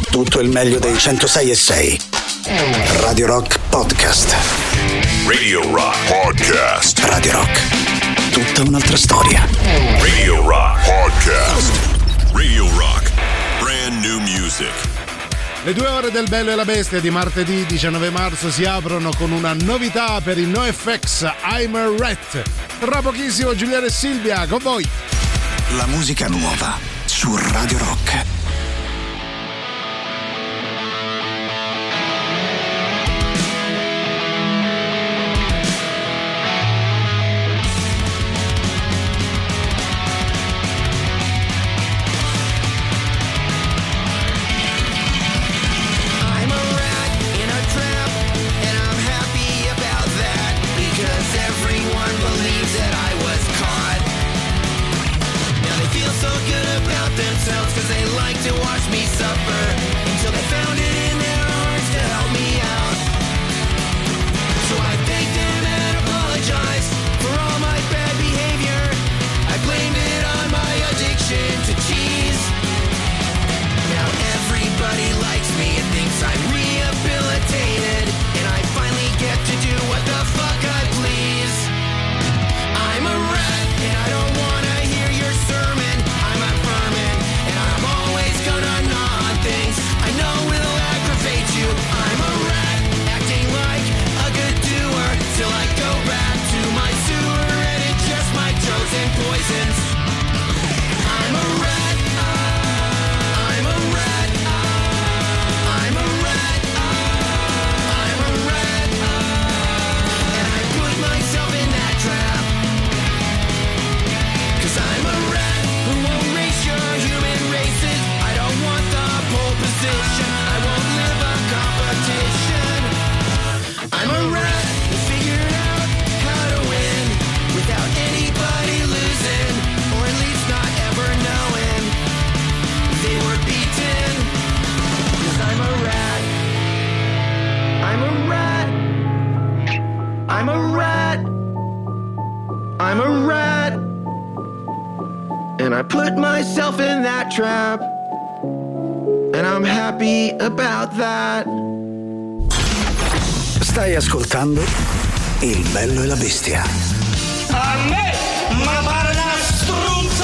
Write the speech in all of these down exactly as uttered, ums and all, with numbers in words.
tutto il meglio dei centosei e sei. Radio Rock Podcast. Radio Rock Podcast. Radio Rock. Tutta un'altra storia. Radio Rock Podcast. Radio Rock. Brand new music. Le due ore del Bello e la Bestia di martedì diciannove marzo si aprono con una novità per il NoFX, I'm a Rat. Tra pochissimo Giuliano e Silvia con voi. La musica nuova su Radio Rock. Trap, and I'm happy about that. Stai ascoltando Il Bello e la Bestia. A me, ma pare una struzza!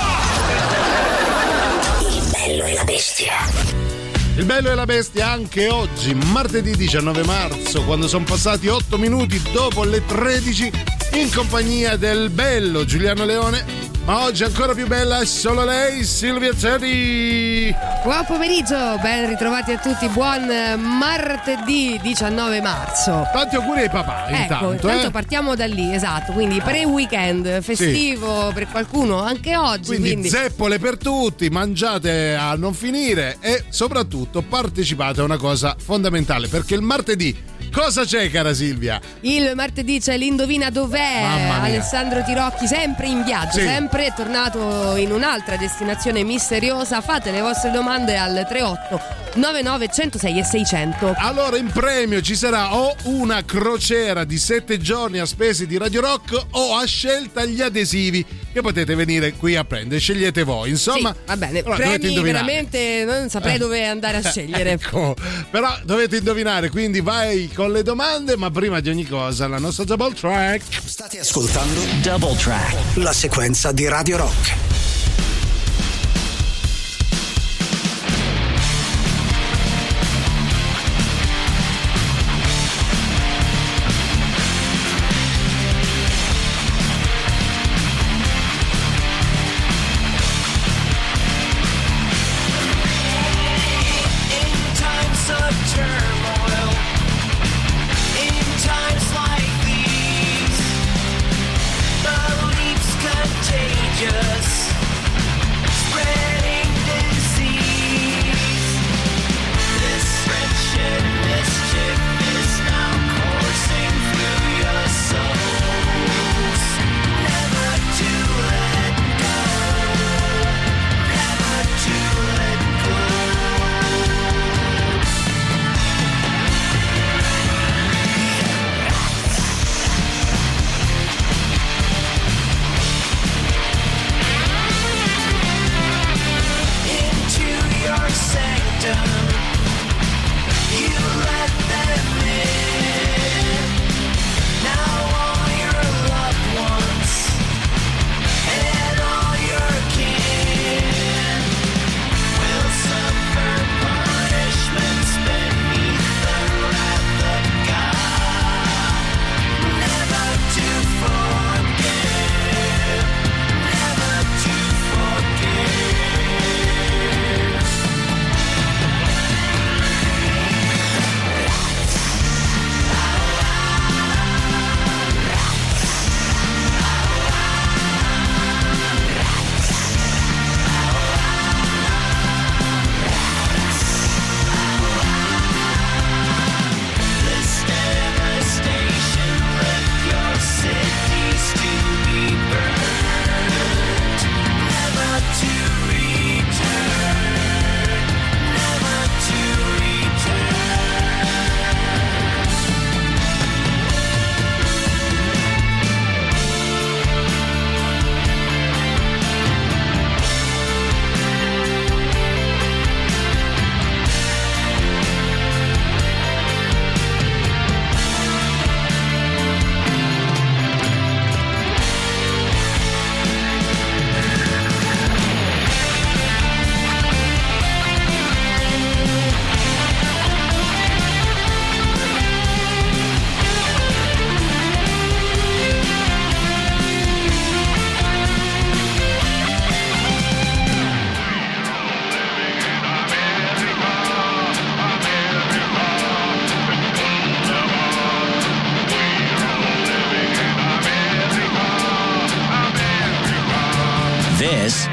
Il Bello e la Bestia. Il Bello e la Bestia anche oggi, martedì diciannove marzo, quando sono passati otto minuti dopo le tredici, in compagnia del bello Giuliano Leone. Ma oggi ancora più bella è solo lei, Silvia Zeri. Buon pomeriggio, ben ritrovati a tutti, buon martedì diciannove marzo. Tanti auguri ai papà, ecco, intanto. intanto eh? partiamo da lì, esatto, quindi pre-weekend, festivo sì. Per qualcuno anche oggi. Quindi, quindi zeppole per tutti, mangiate a non finire e soprattutto partecipate a una cosa fondamentale, perché il martedì cosa c'è, cara Silvia? Il martedì c'è l'Indovina Dov'è. Alessandro Tirocchi sempre in viaggio, sì. Sempre è tornato in un'altra destinazione misteriosa. Fate le vostre domande al tre otto nove nove uno zero sei e seicento. Allora in premio ci sarà o una crociera di sette giorni a spese di Radio Rock o a scelta gli adesivi che potete venire qui a prendere, scegliete voi, insomma. Sì, va bene, allora, premi veramente non saprei dove andare a scegliere. Ecco, però dovete indovinare, quindi vai con le domande, ma prima di ogni cosa la nostra double track. State ascoltando Double Track, la sequenza di Radio Rock. Contagious.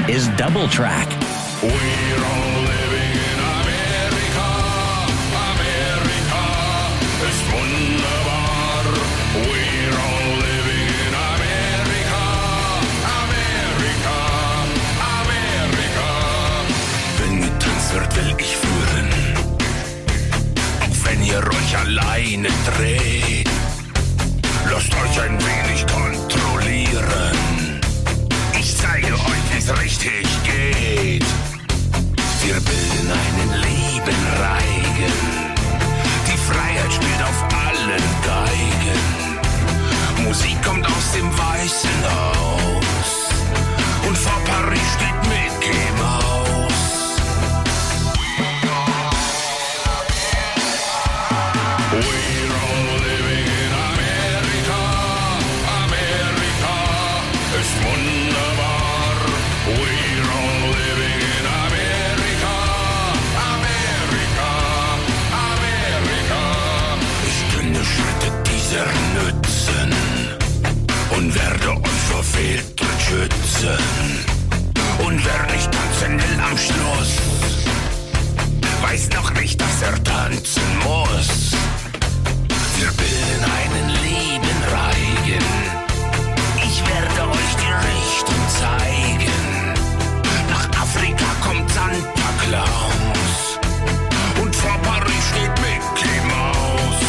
is Double Track. We're all living in America, America ist wunderbar. We're all living in America, America, America. Wenn getanzt wird, will ich führen, auch wenn ihr euch alleine dreht. Lasst euch ein wenig kontrollieren. Ich zeige euch, wie's richtig geht. Wir bilden einen lieben Reigen. Die Freiheit spielt auf allen Geigen. Musik kommt aus dem Weißen Haus. Und vor Paris steht Mickey Mouse. We're all living in America. America ist wunderbar. We're all living in America. America, America. Ich kenne Schritte dieser nützen und werde euch vor Fehltritt schützen. Und wer nicht tanzen will am Schluss, weiß noch nicht, dass er tanzen muss. Wir bilden einen lieben Reigen. Ich werde euch die Richtung zeigen. Nach Afrika kommt Santa Claus. Und vor Paris steht Mickey Mouse.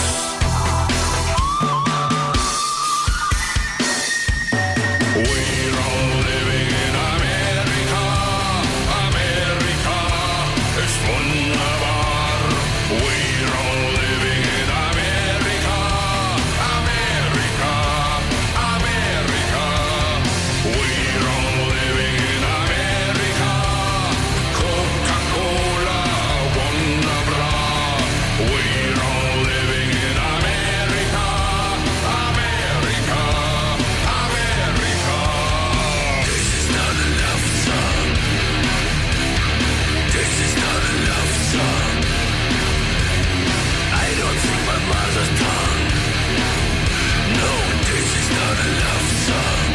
We're all living in America. America ist wunderbar. We're all living in America. America, America. We're all living in America. Coca-Cola, wunderbar. We're all living in America. America, America. This is not a love song. This is not a love song. I don't sing my mother's tongue. No, this is not a love song.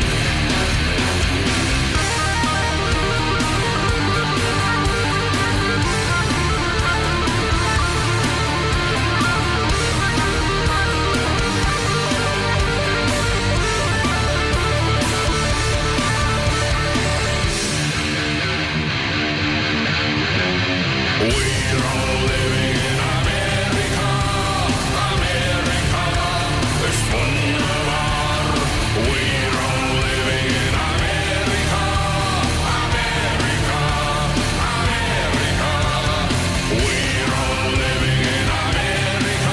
We're all living in America. America ist wunderbar. We're all living in America. America, America. We're all living in America.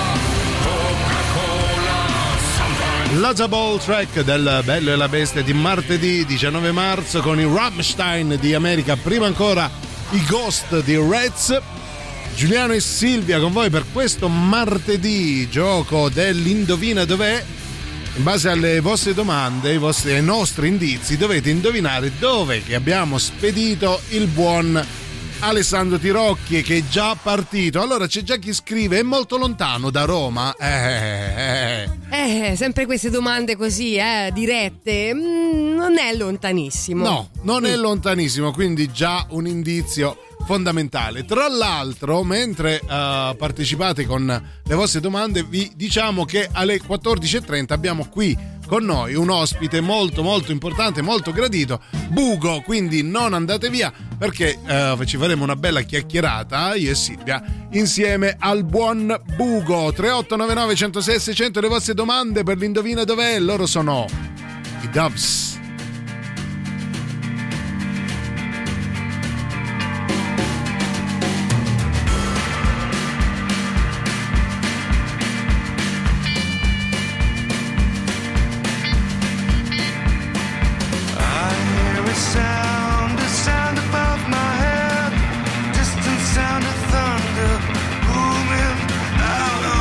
Coca-Cola, sometimes. La Double Track del Bello e la Bestia di martedì diciannove marzo con i Rammstein di America, prima ancora i Ghost di Reds. Giuliano e Silvia con voi per questo martedì, gioco dell'Indovina Dov'è. In base alle vostre domande, ai, vostri, ai nostri indizi, dovete indovinare dove che abbiamo spedito il buon Alessandro Tirocchi, che è già partito. Allora c'è già chi scrive: è molto lontano da Roma? Eh, eh. Eh, sempre queste domande così, eh, dirette. Mm, non è lontanissimo. No, non è lontanissimo, quindi già un indizio fondamentale. Tra l'altro, mentre uh, partecipate con le vostre domande, vi diciamo che alle quattordici e trenta abbiamo qui con noi un ospite molto molto importante, molto gradito, Bugo, quindi non andate via, perché uh, ci faremo una bella chiacchierata io e Silvia insieme al buon Bugo. Tre otto nove nove uno zero sei sei zero zero, le vostre domande per l'Indovina Dov'è. Loro sono i Doves.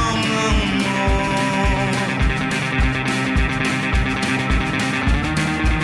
Booming out on the moon.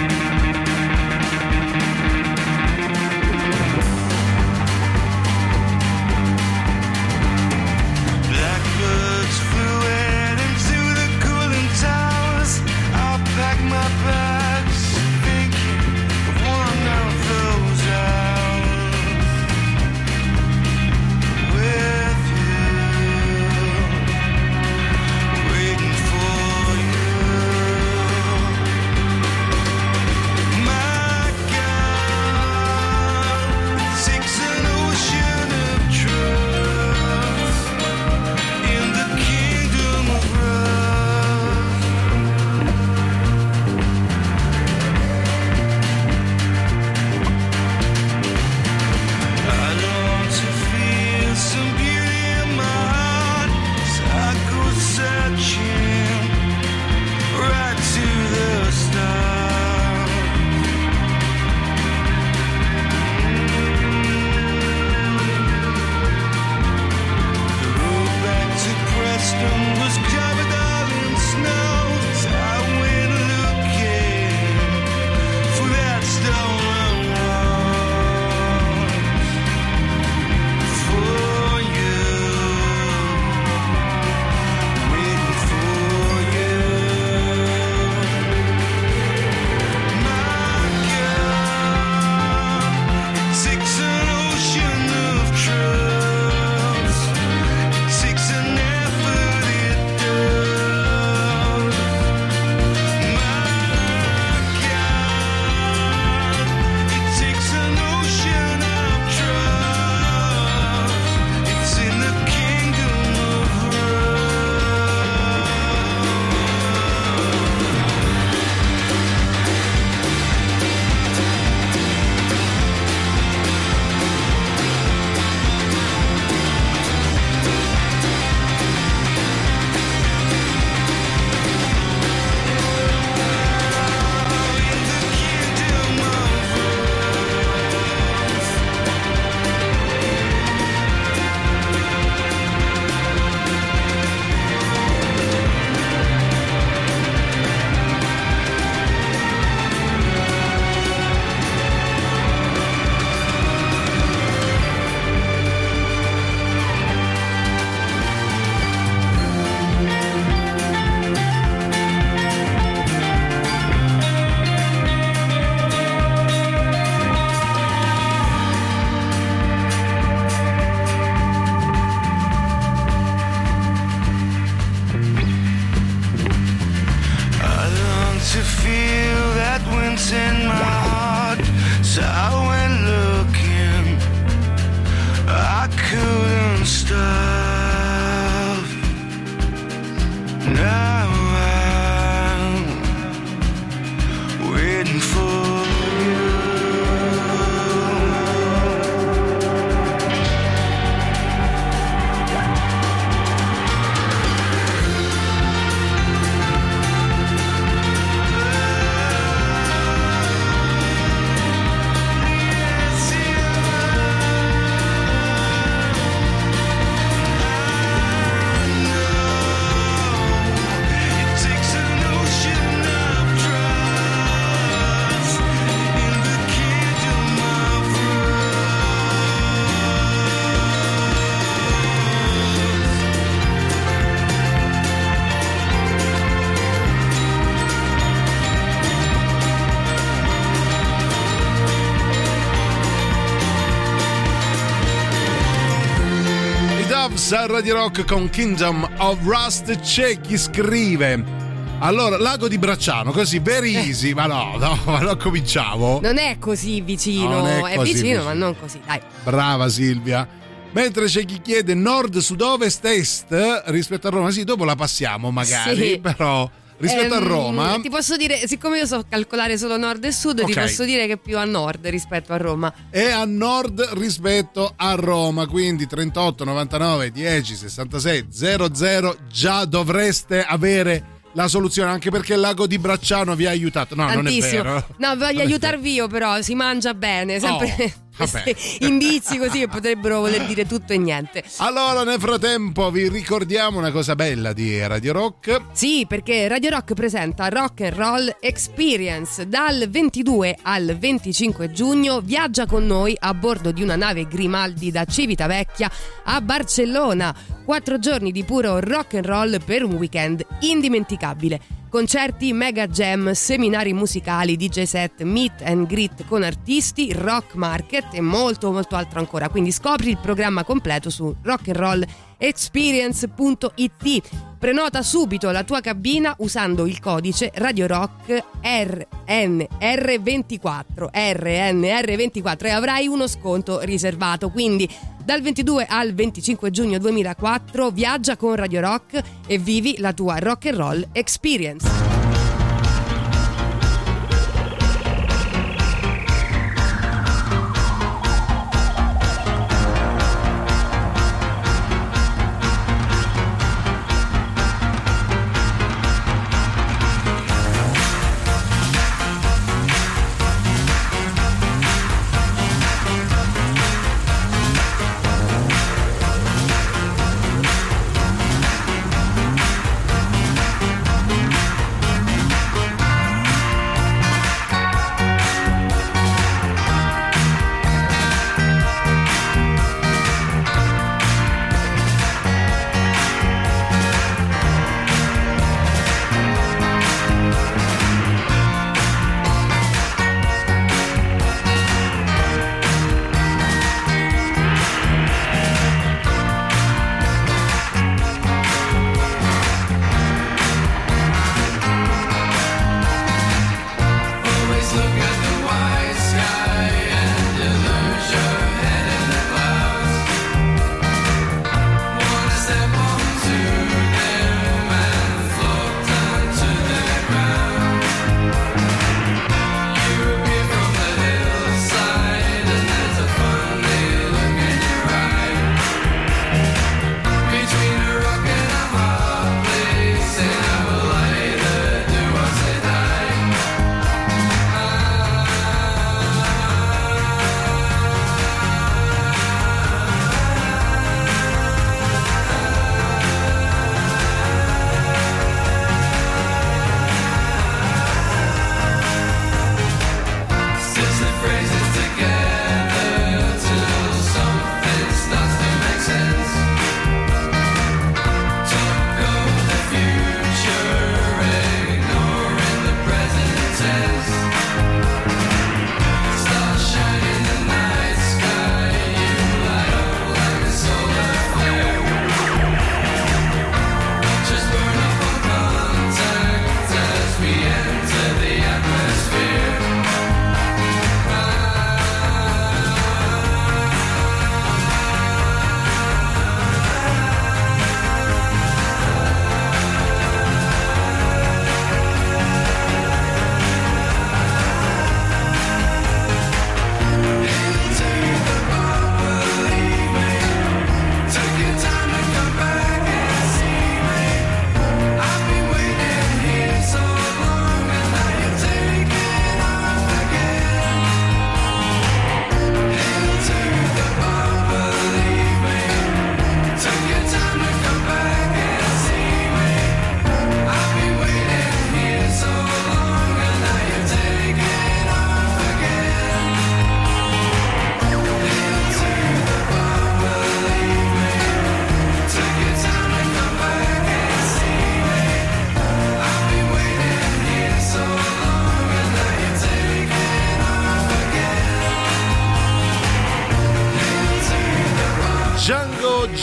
Loves a Radio Rock con Kingdom of Rust. C'è chi scrive: allora, Lago di Bracciano, così very easy, eh. ma no, no, ma non cominciamo. Non è così vicino, non è, è così vicino, vicino, ma non così, dai. Brava Silvia. Mentre c'è chi chiede nord, sud, ovest, est rispetto a Roma. Sì, dopo la passiamo magari, sì. Però rispetto ehm, a Roma. Ti posso dire, siccome io so calcolare solo nord e sud, okay, ti posso dire che è più a nord rispetto a Roma. È a nord rispetto a Roma, quindi trentotto novantanove dieci sessantasei zero zero già dovreste avere la soluzione, anche perché il Lago di Bracciano vi ha aiutato. No, tantissimo. Non è vero. No, voglio non aiutarvi io, però si mangia bene, sempre oh. indizi così che potrebbero voler dire tutto e niente. Allora, nel frattempo vi ricordiamo una cosa bella di Radio Rock. Sì, perché Radio Rock presenta Rock and Roll Experience. Dal ventidue al venticinque giugno viaggia con noi a bordo di una nave Grimaldi da Civitavecchia a Barcellona. Quattro giorni di puro rock and roll per un weekend indimenticabile. Concerti, mega jam, seminari musicali, D J set, meet and greet con artisti, rock market e molto molto altro ancora. Quindi scopri il programma completo su rock and roll experience punto it. Prenota subito la tua cabina usando il codice Radio Rock R N R ventiquattro R N R ventiquattro e avrai uno sconto riservato. Quindi dal ventidue al venticinque giugno duemilaquattro viaggia con Radio Rock e vivi la tua rock and roll experience.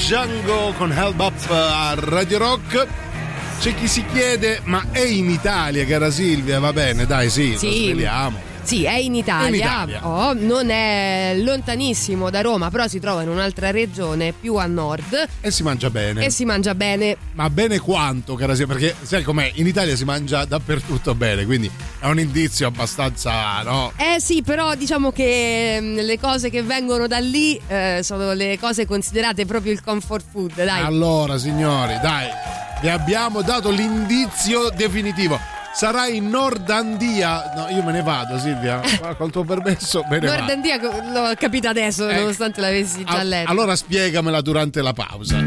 Django con Held Up a Radio Rock. C'è chi si chiede, ma è in Italia, cara Silvia? Va bene, dai, sì, sì. lo sveliamo. Sì, è in Italia, è in Italia. Oh, non è lontanissimo da Roma, però si trova in un'altra regione più a nord. E si mangia bene. E si mangia bene. Ma bene quanto, cara Silvia? Perché sai com'è? In Italia si mangia dappertutto bene, quindi è un indizio abbastanza, no? Eh sì, però diciamo che mh, le cose che vengono da lì eh, sono le cose considerate proprio il comfort food, dai. Allora, signori, dai, vi abbiamo dato l'indizio definitivo. Sarà in Nordandia. No, io me ne vado, Silvia. Col tuo permesso, me ne vado. Nordandia l'ho capita adesso, eh, nonostante l'avessi già letto. Allora spiegamela durante la pausa.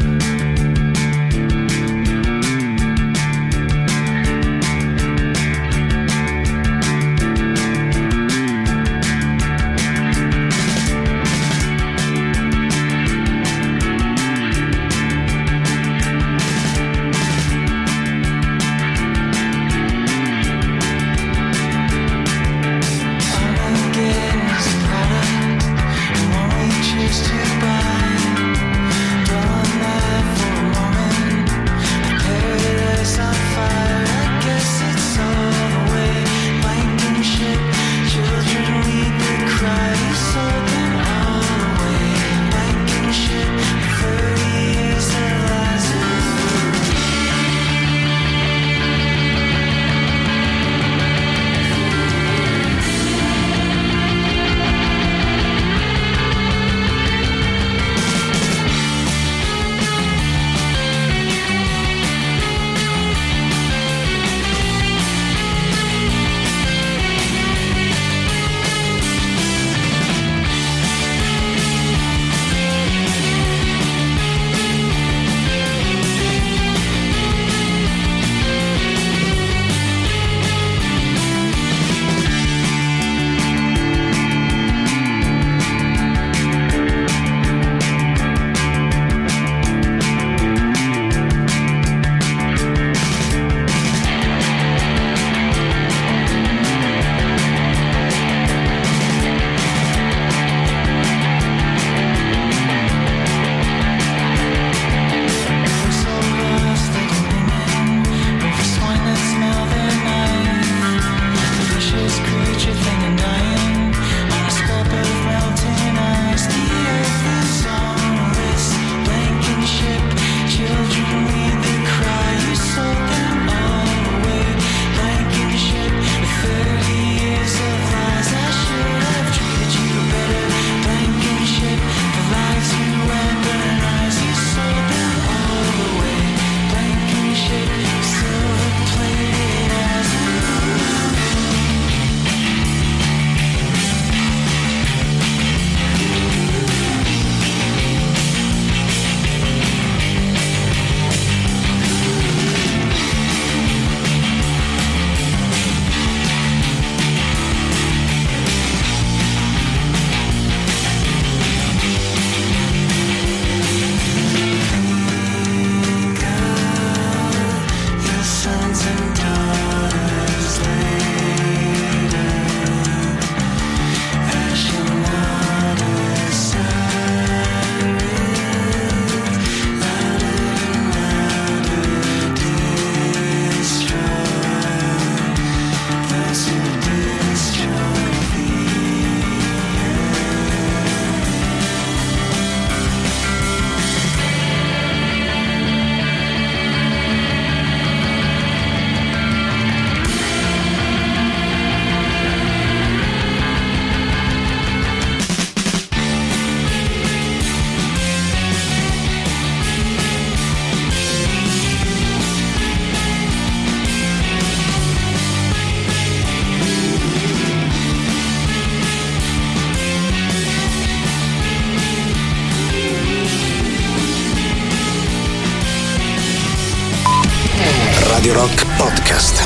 Radio Rock Podcast.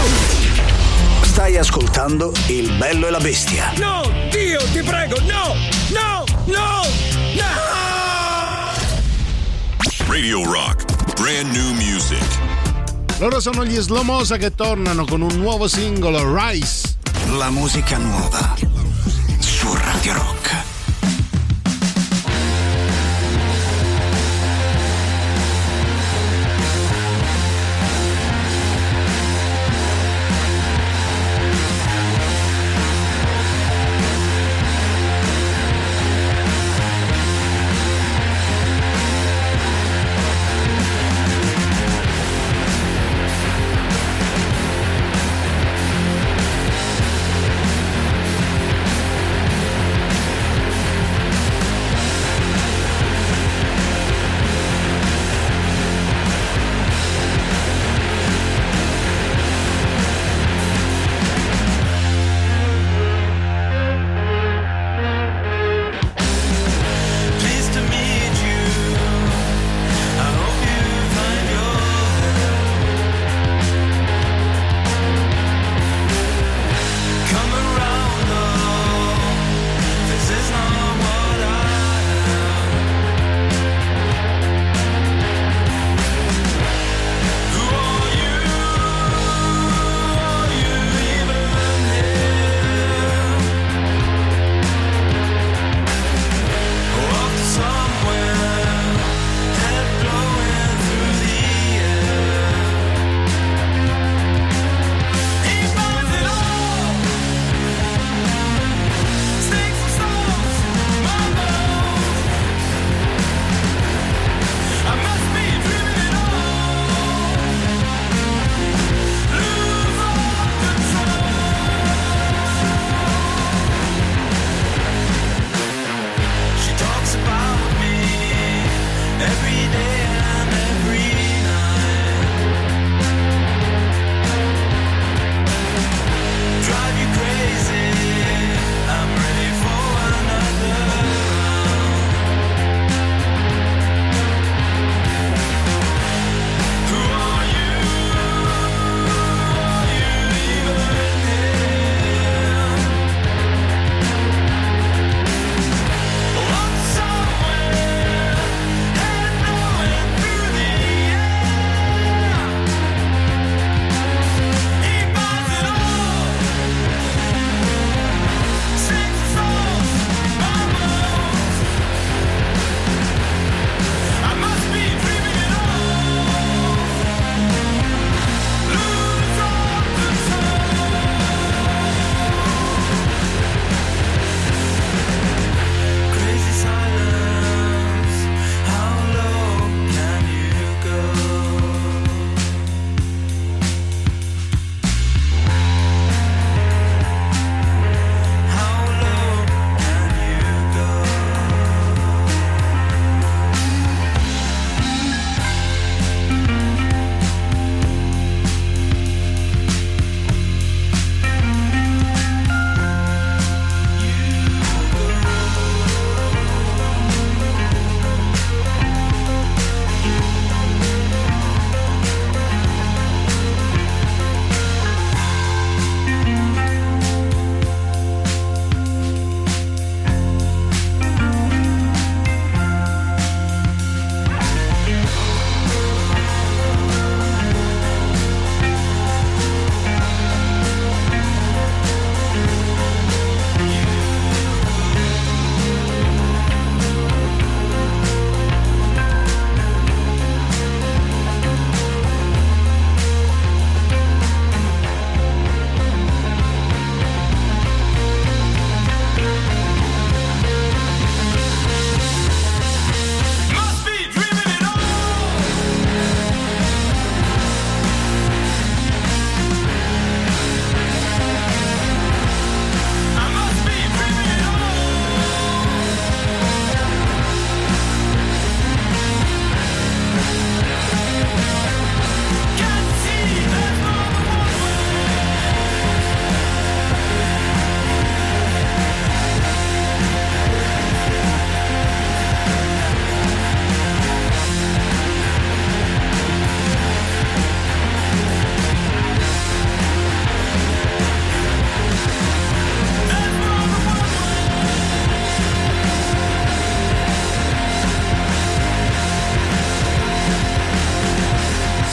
Stai ascoltando Il Bello e la Bestia. No, Dio, ti prego, no, no, no, no! Radio Rock, brand new music. Loro sono gli Slomosa che tornano con un nuovo singolo, Rise. La musica nuova su Radio Rock.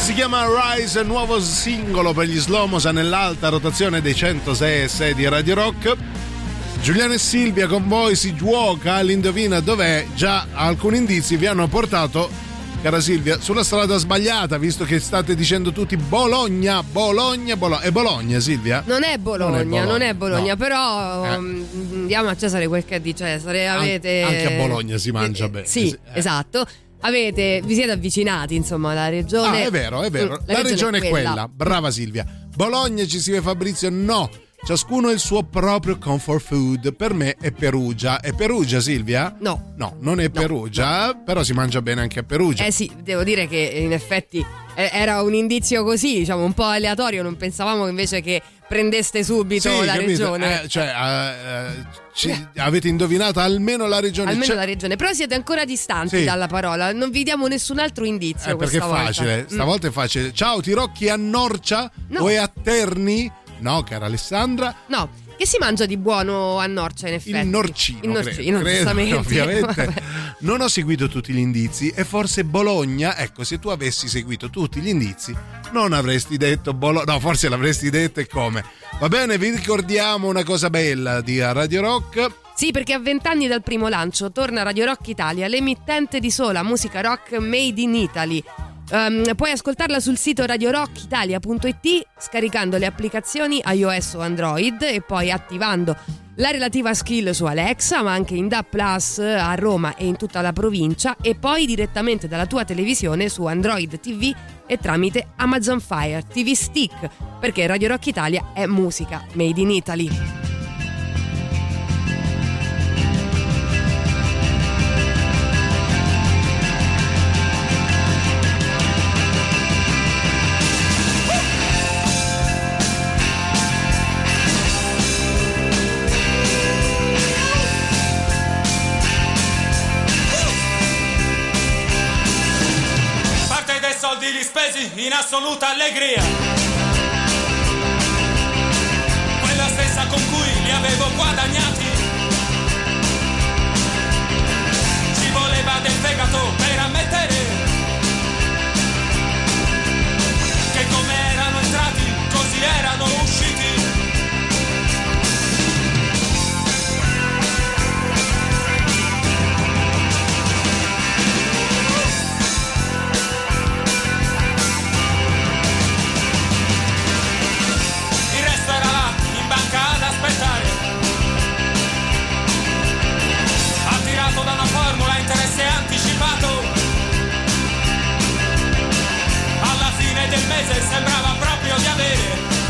Si chiama Rise, nuovo singolo per gli Slomosa nell'alta rotazione dei centosei e sei di Radio Rock. Giuliano e Silvia con voi, si gioca all'indovina dov'è. Già alcuni indizi vi hanno portato, cara Silvia, sulla strada sbagliata, visto che state dicendo tutti Bologna, Bologna, Bologna. È Bologna, Silvia? Non è Bologna, non è Bologna, non è Bologna no. Però eh. um, diamo a Cesare quel che è di Cesare. Avete... An- anche a Bologna si mangia eh, bene. Sì, eh. esatto. Avete, vi siete avvicinati, insomma, alla regione. Ah, è vero, è vero. La, La regione, regione è quella. quella. Brava Silvia. Bologna, ci scrive Fabrizio, no. Ciascuno ha il suo proprio comfort food. Per me è Perugia. È Perugia, Silvia? No. No, non è no, Perugia, no. Però si mangia bene anche a Perugia. Eh sì, devo dire che in effetti era un indizio così, diciamo, un po' aleatorio. Non pensavamo invece che prendeste subito sì, la capito? regione. Eh, cioè, uh, uh, ci, avete indovinato almeno la regione. Almeno cioè... la regione, però siete ancora distanti sì. dalla parola. Non vi diamo nessun altro indizio. Eh, perché è facile, volta. stavolta mm. è facile. Ciao, ti rocchi a Norcia no. o è a Terni? No, cara Alessandra. No. Che si mangia di buono a Norcia, in effetti? Il norcino, il norcino, credo, giustamente. Ovviamente. Non ho seguito tutti gli indizi e forse Bologna, ecco, se tu avessi seguito tutti gli indizi non avresti detto Bologna, no, forse l'avresti detto e come. Va bene, vi ricordiamo una cosa bella di Radio Rock. Sì, perché a vent'anni dal primo lancio torna Radio Rock Italia, l'emittente di sola musica rock made in Italy. Um, puoi ascoltarla sul sito radio rock italia punto it scaricando le applicazioni iOS o Android e poi attivando la relativa skill su Alexa, ma anche in D A B plus a Roma e in tutta la provincia, e poi direttamente dalla tua televisione su Android T V e tramite Amazon Fire T V Stick, perché Radio Rock Italia è musica made in Italy. Soldi li spesi in assoluta allegria, quella stessa con cui li avevo guadagnati. Ci voleva del fegato per ammettere che come erano entrati così erano usciti. Ad aspettare, attirato da una formula interesse anticipato, alla fine del mese sembrava proprio di avere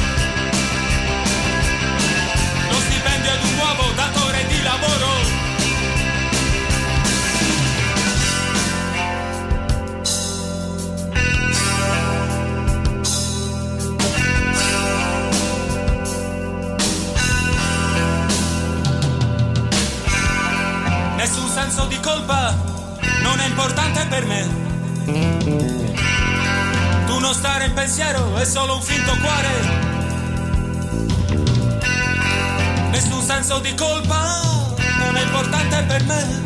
lo stipendio ed un nuovo datore di lavoro. Nessun senso di colpa non è importante per me. Tu non stare in pensiero è solo un finto cuore. Nessun senso di colpa non è importante per me.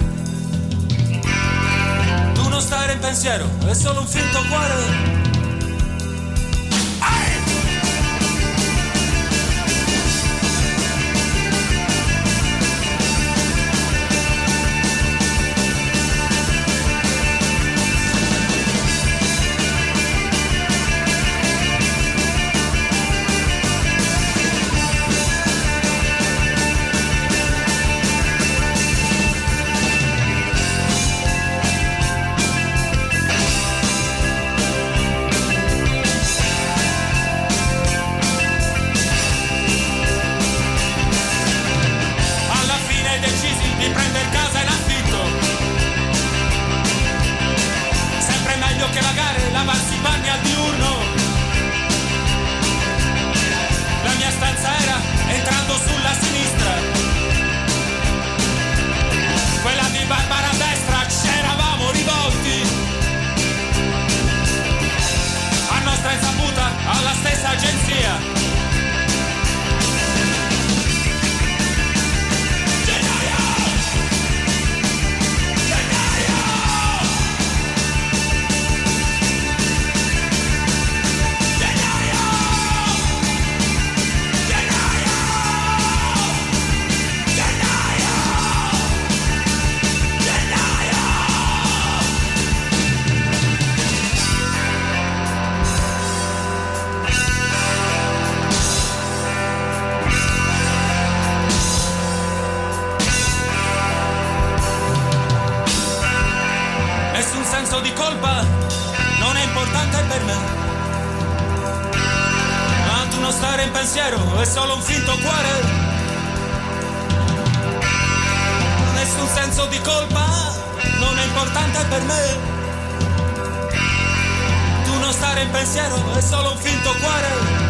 Tu non stare in pensiero è solo un finto cuore. pensiero è solo un finto cuore. Nessun senso di colpa, non è importante per me. Tu non stare in pensiero è solo un finto cuore.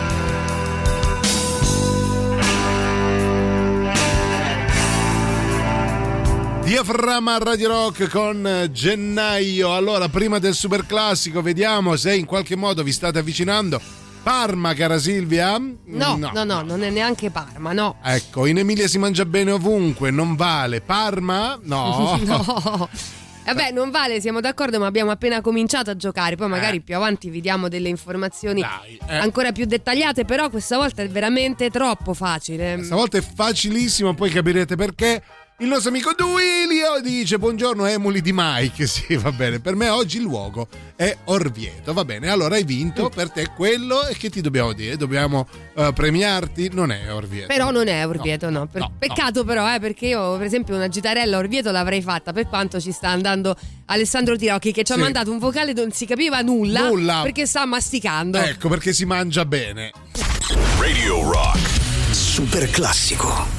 Diaframma Radio Rock con Gennaio. Allora, prima del super classico, vediamo se in qualche modo vi state avvicinando. Parma, cara Silvia? No, no, no, no, non è neanche Parma, no. Ecco, in Emilia si mangia bene ovunque, non vale. Parma? No. No. Vabbè, non vale, siamo d'accordo, ma abbiamo appena cominciato a giocare. Poi magari eh. più avanti vi diamo delle informazioni Dai, eh. ancora più dettagliate. Però questa volta è veramente troppo facile. Questa volta è facilissimo, poi capirete perché. Il nostro amico Duilio dice: buongiorno emuli di Mike. Sì, va bene, per me oggi il luogo è Orvieto. Va bene, allora hai vinto, per te quello. E che ti dobbiamo dire? Dobbiamo uh, premiarti? Non è Orvieto. Però non è Orvieto, no, no. Per, no peccato no. però, eh, perché io per esempio una gitarella a Orvieto l'avrei fatta, per quanto ci sta andando Alessandro Tirocchi che ci ha sì. mandato un vocale dove non si capiva nulla, nulla perché sta masticando. Ecco, perché si mangia bene. Radio Rock super classico.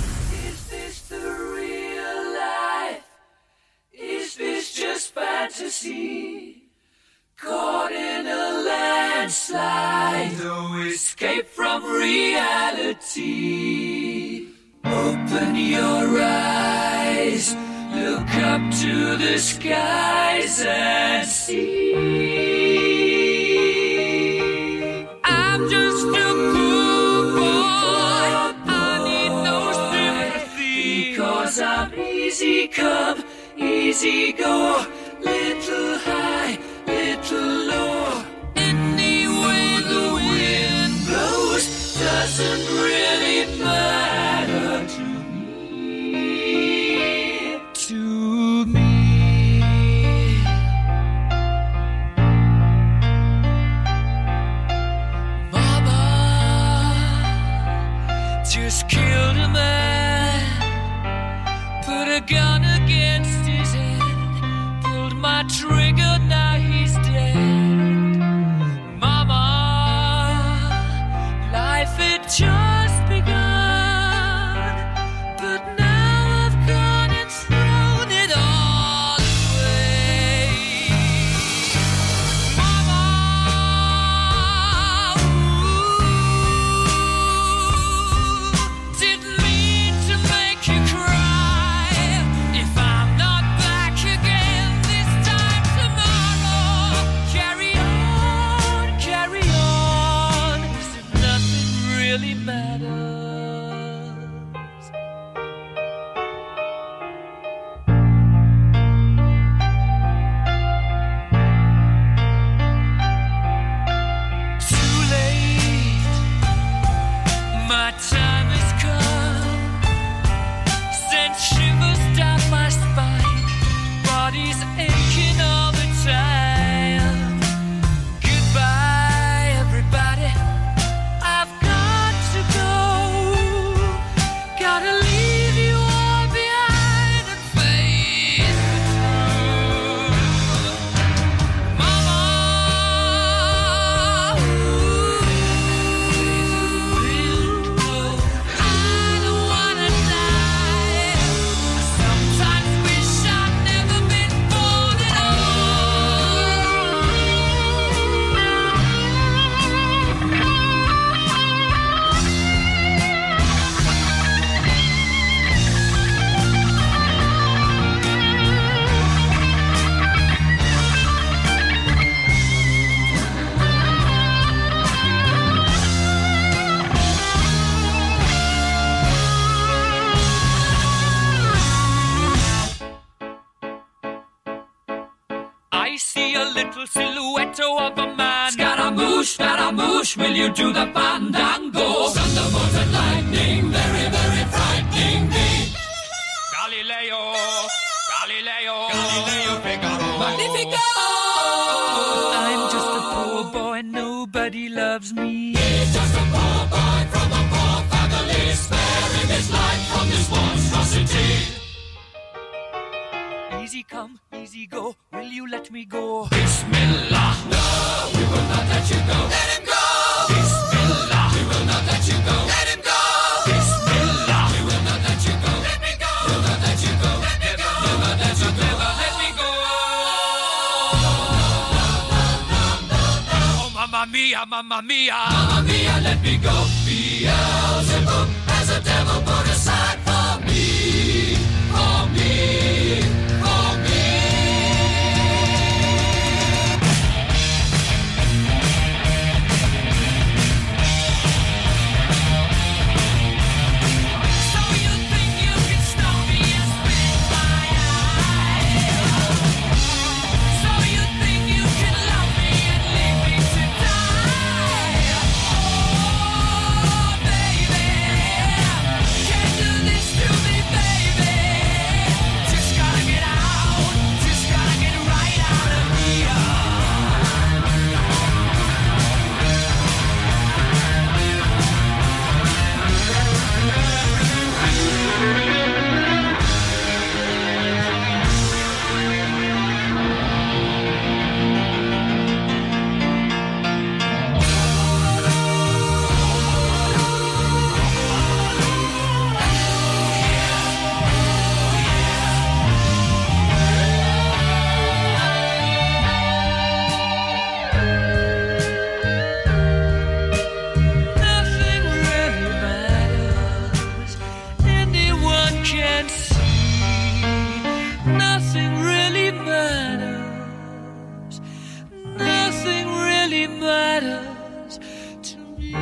Is this just fantasy? Caught in a landslide, no escape from reality. Open your eyes, look up to the skies and see. I'm just a poor boy, I need no sympathy, because I'm easy come, easy go, little high, little low. Any way the wind blows doesn't really matter to me, to me. Mama just killed a man, put a gun against his head, pulled my trigger, now he's dead. Mama, life had just begun, but now I've gone and thrown it all away. Mama, ooh, didn't mean to make you cry. If I'm not back again this time tomorrow, carry on, carry on, as if nothing really matters. Too late, my time has come, sent shivers down my spine, body's aching all the time. Goodbye, everybody, I've got to go, gotta leave you all behind and face the truth. Mama, ooh, I don't wanna die. I sometimes wish I'd never been born at I see a little silhouette of a man. Scaramouche, Scaramouche, will you do the fandango? Thunderbolt and lightning, very, very frightening me. Galileo, Galileo, Galileo Figaro. Magnifico! I'm just a poor boy, nobody loves me. He's just a poor boy from a poor family, sparing his life from this monstrosity. Easy come, easy go, will you let me go? Bismillah, no, we will not let you go. Let him go! Bismillah, we will not let you mia, mamma mia, mamma mia, let me go. Beelzebub has a devil put aside for me, for me, for me. So you think you can stop me and spit my eye? So you think you can love me and leave me to die? Oh, baby, can't do this to me, baby. Just gotta get out, just gotta get right out of here. Nothing really matters. Anyone can see. Nothing really matters. Nothing really matters to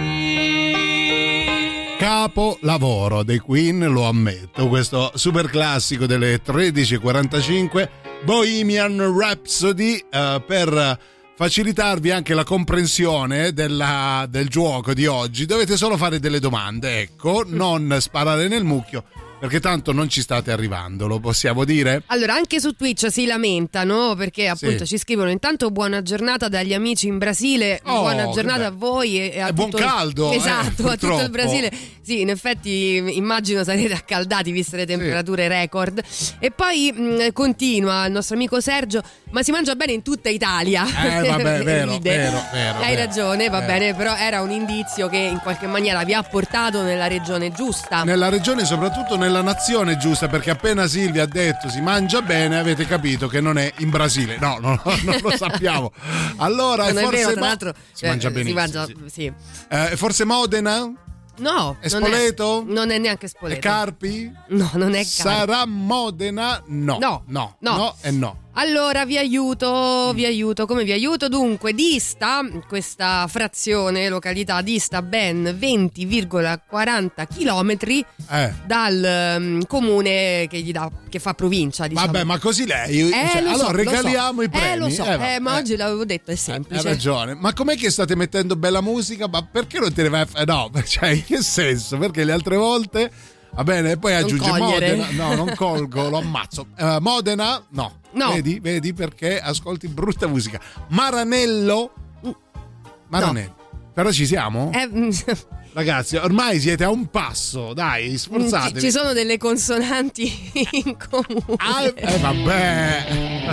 me. Capolavoro dei Queen, lo ammetto, questo super classico delle tredici e quarantacinque, Bohemian Rhapsody, eh, per facilitarvi anche la comprensione della, del gioco di oggi. Dovete solo fare delle domande, ecco, non sparare nel mucchio, perché tanto non ci state arrivando, lo possiamo dire? Allora, anche su Twitch si lamentano perché appunto Sì. ci scrivono intanto buona giornata dagli amici in Brasile, Oh, buona che giornata bello. a voi e a E buon tutto il- caldo, eh, esatto, a tutto purtroppo. il Brasile. Sì, in effetti immagino sarete accaldati viste le temperature record. E poi mh, continua il nostro amico Sergio, ma si mangia bene in tutta Italia. Eh, vabbè, vero, Ride. vero, vero, Hai vero, ragione, va vero. bene, però era un indizio che in qualche maniera vi ha portato nella regione giusta. Nella regione e soprattutto nella nazione giusta, perché appena Silvia ha detto si mangia bene avete capito che non è in Brasile. No, no, no, non lo sappiamo. Allora, Non è forse vero, tra Mo- l'altro si eh, mangia si benissimo. mangia- sì. sì. Eh, forse Modena? No, È non Spoleto? Non è neanche E Spoleto. Carpi? No, non è Carpi. Sarà Modena? No. No, no, no. no e no. Allora vi aiuto, vi aiuto, come vi aiuto? Dunque, dista, questa frazione, località, dista ben venti virgola quaranta chilometri Eh. dal um, comune che gli dà, che fa provincia, diciamo. Vabbè, ma così lei. Eh, cioè, lo so, allora lo regaliamo so. i premi. Eh, lo so, Eh, va- eh, ma eh. oggi l'avevo detto, è Hai semplice. ragione, ma com'è che state mettendo bella musica? Ma perché non te ne vai a fare? No, cioè, in che senso? Perché le altre volte va bene, poi Non aggiunge cogliere. Modena. No, non colgo, lo ammazzo. Eh, Modena? No. No. Vedi, vedi perché ascolti brutta musica. Maranello? Maranello. Però ci siamo? Eh, mm, Ragazzi, ormai siete a un passo, dai, sforzatevi. ci, ci sono delle consonanti in comune. Ah, eh, vabbè.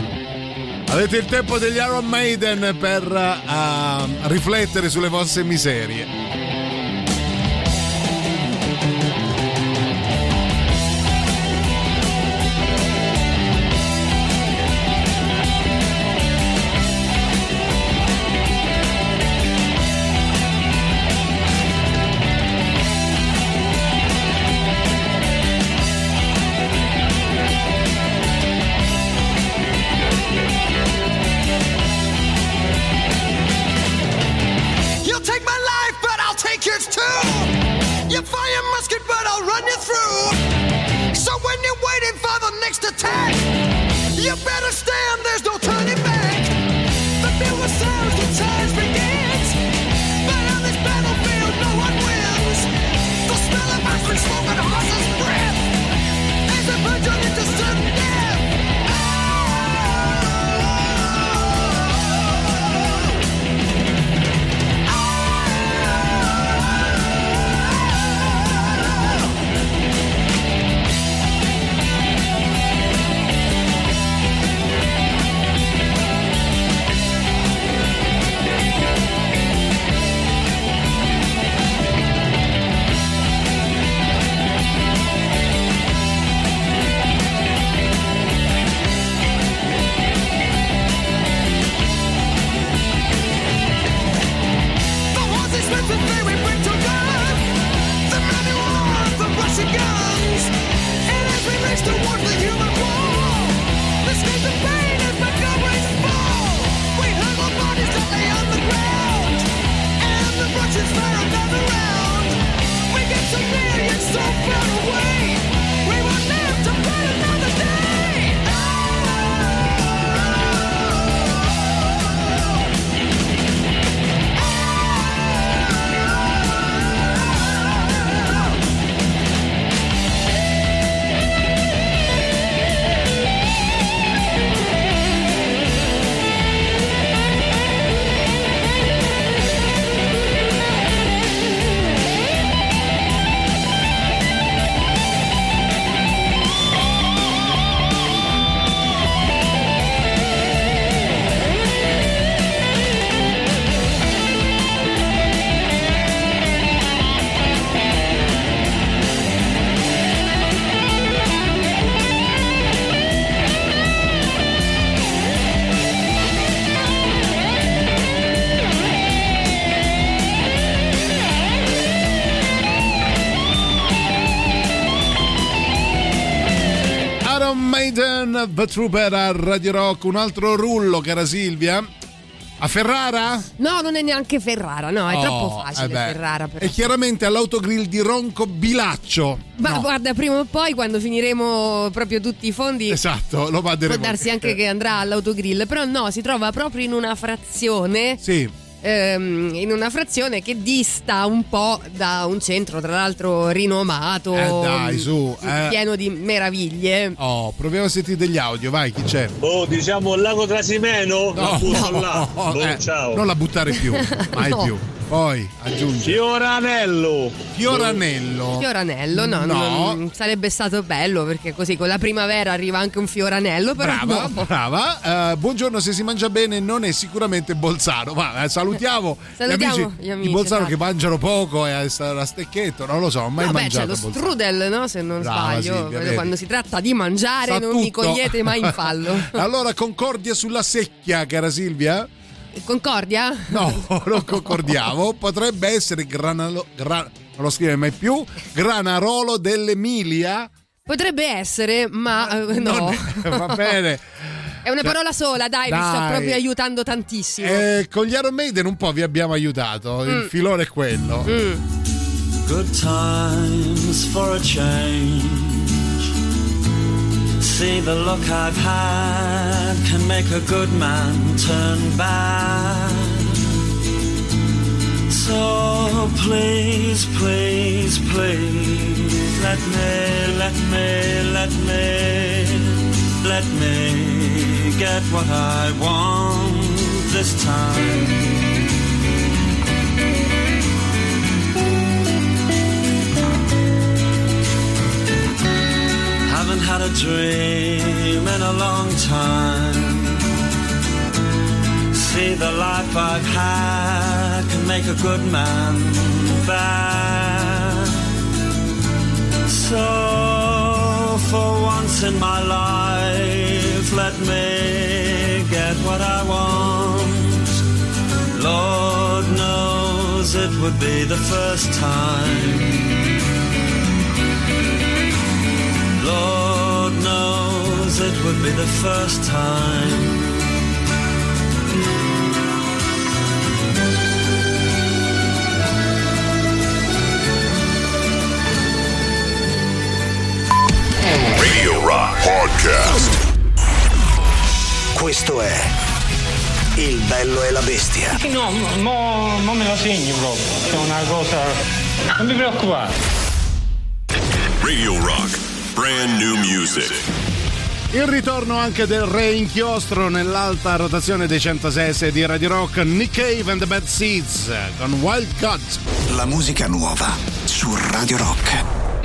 Avete il tempo degli Iron Maiden per uh, riflettere sulle vostre miserie. You'll take my life, but I'll take yours too. You fire your musket, but I'll run you through. So when you're waiting for the next attack, you better stand, there's no turning back. The bugle sounds, the time begins. But on this battlefield, no one wins. The smell of ice smoke and horse's breath as they put you into sudden death. Maiden, The Trooper a Radio Rock. Un altro rullo, cara Silvia. A Ferrara? No, non è neanche Ferrara, no, è oh, troppo facile eh beh. Ferrara. Però. E chiaramente all'autogrill di Ronco Bilaccio. Ma no. guarda, prima o poi, quando finiremo proprio tutti i fondi, esatto, lo manderemo. Può darsi anche che andrà all'autogrill, però no, si trova proprio in una frazione. Sì. Ehm, in una frazione che dista un po' da un centro, tra l'altro rinomato, eh dai, su, eh. pieno di meraviglie. Oh, proviamo a sentire degli audio, vai, chi c'è? Oh, diciamo il lago Trasimeno? No, no, là. no, Boh, eh, ciao. non la buttare più, mai no. più. Poi aggiungi Fioranello. Fioranello. Fioranello, no, no. Non, sarebbe stato bello perché così con la primavera arriva anche un fioranello. Però brava, no. brava. Uh, buongiorno, se si mangia bene non è sicuramente Bolzano. Ma eh, salutiamo, salutiamo gli amici, gli amici di Bolzano esatto. che mangiano poco e a stecchetto, non lo so, ho mai no, mangiato. Beh, c'è lo strudel, no? Se non brava, sbaglio. Silvia, quando si tratta di mangiare, sa non tutto. mi cogliete mai in fallo. Allora, Concordia sulla secchia, cara Silvia? Concordia? No, non concordiamo. Potrebbe essere Granalo, Gran, non lo scrive mai più. Granarolo dell'Emilia. Potrebbe essere, ma eh, no. È, va bene. È una parola sola, dai, dai. vi sto proprio aiutando tantissimo. Eh, con gli Iron Maiden un po' vi abbiamo aiutato. Mm. Il filone è quello. Mm. Good times for a change. See the look I've had can make a good man turn bad. So please, please, please let me, let me, let me, let me get what I want this time. Haven't had a dream in a long time. See, the life I've had can make a good man bad. So for once in my life, let me get what I want. Lord knows it would be the first time. Lord knows it would be the first time. Radio Rock Podcast. Questo è Il Bello e la Bestia. No, mo, mo me lo segni proprio. È una cosa. Non mi preoccupare. Radio Rock. Brand new music. Il ritorno anche del re inchiostro nell'alta rotazione dei centosei di Radio Rock, Nick Cave and the Bad Seeds con Wild Gods. La musica nuova su Radio Rock.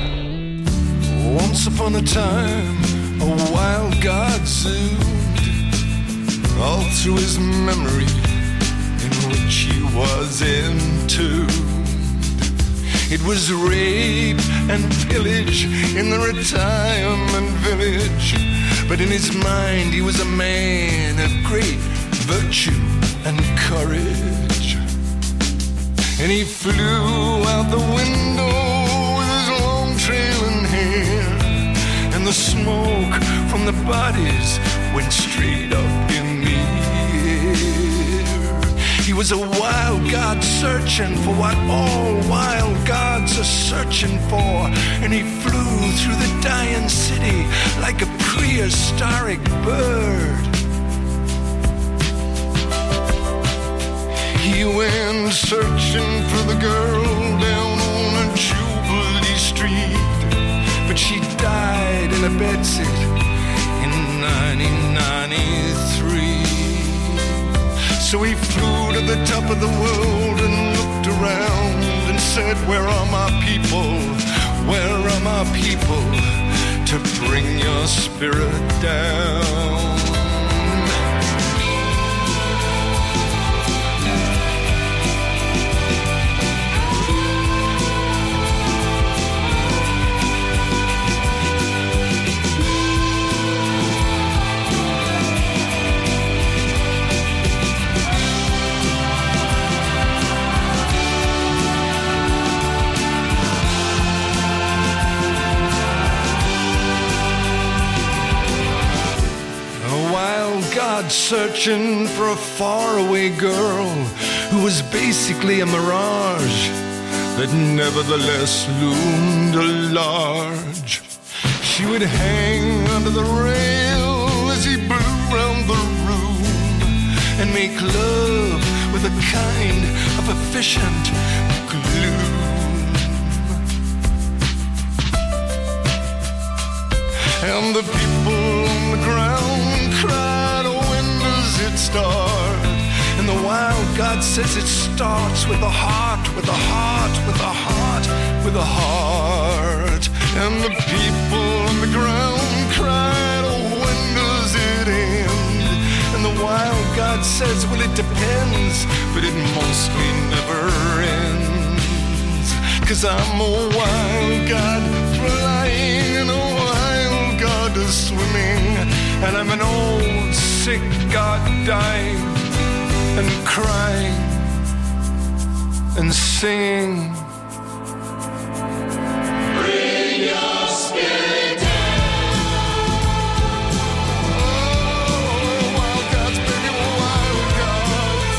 Once upon a time, a wild god zoomed all through his memory, in which he was entombed. It was rape and pillage in the retirement village, but in his mind he was a man of great virtue and courage. And he flew out the window with his long trailing hair, and the smoke from the bodies went straight up in the air. He was a wild god searching for what all wild gods are searching for, and he flew through the dying city like a prehistoric bird. He went searching for the girl down on a Jubilee Street, but she died in a bedsit in nineteen ninety-three. So he flew to the top of the world and looked around and said, where are my people? Where are my people to bring your spirit down? searching for a faraway girl who was basically a mirage that nevertheless loomed large. She would hang under the rail as he blew round the room and make love with a kind of efficient gloom. And the people on the ground cried, oh, when does it start? And the wild God says it starts with a heart, with a heart, with a heart, with a heart. And the people on the ground cried, oh, when does it end? And the wild God says, well, it depends, but it mostly never ends. 'Cause I'm a wild God flying and a wild God is swimming, and I'm an old sick God dying and crying and singing. Bring your spirit down. Oh, wild gods, baby, wild gods.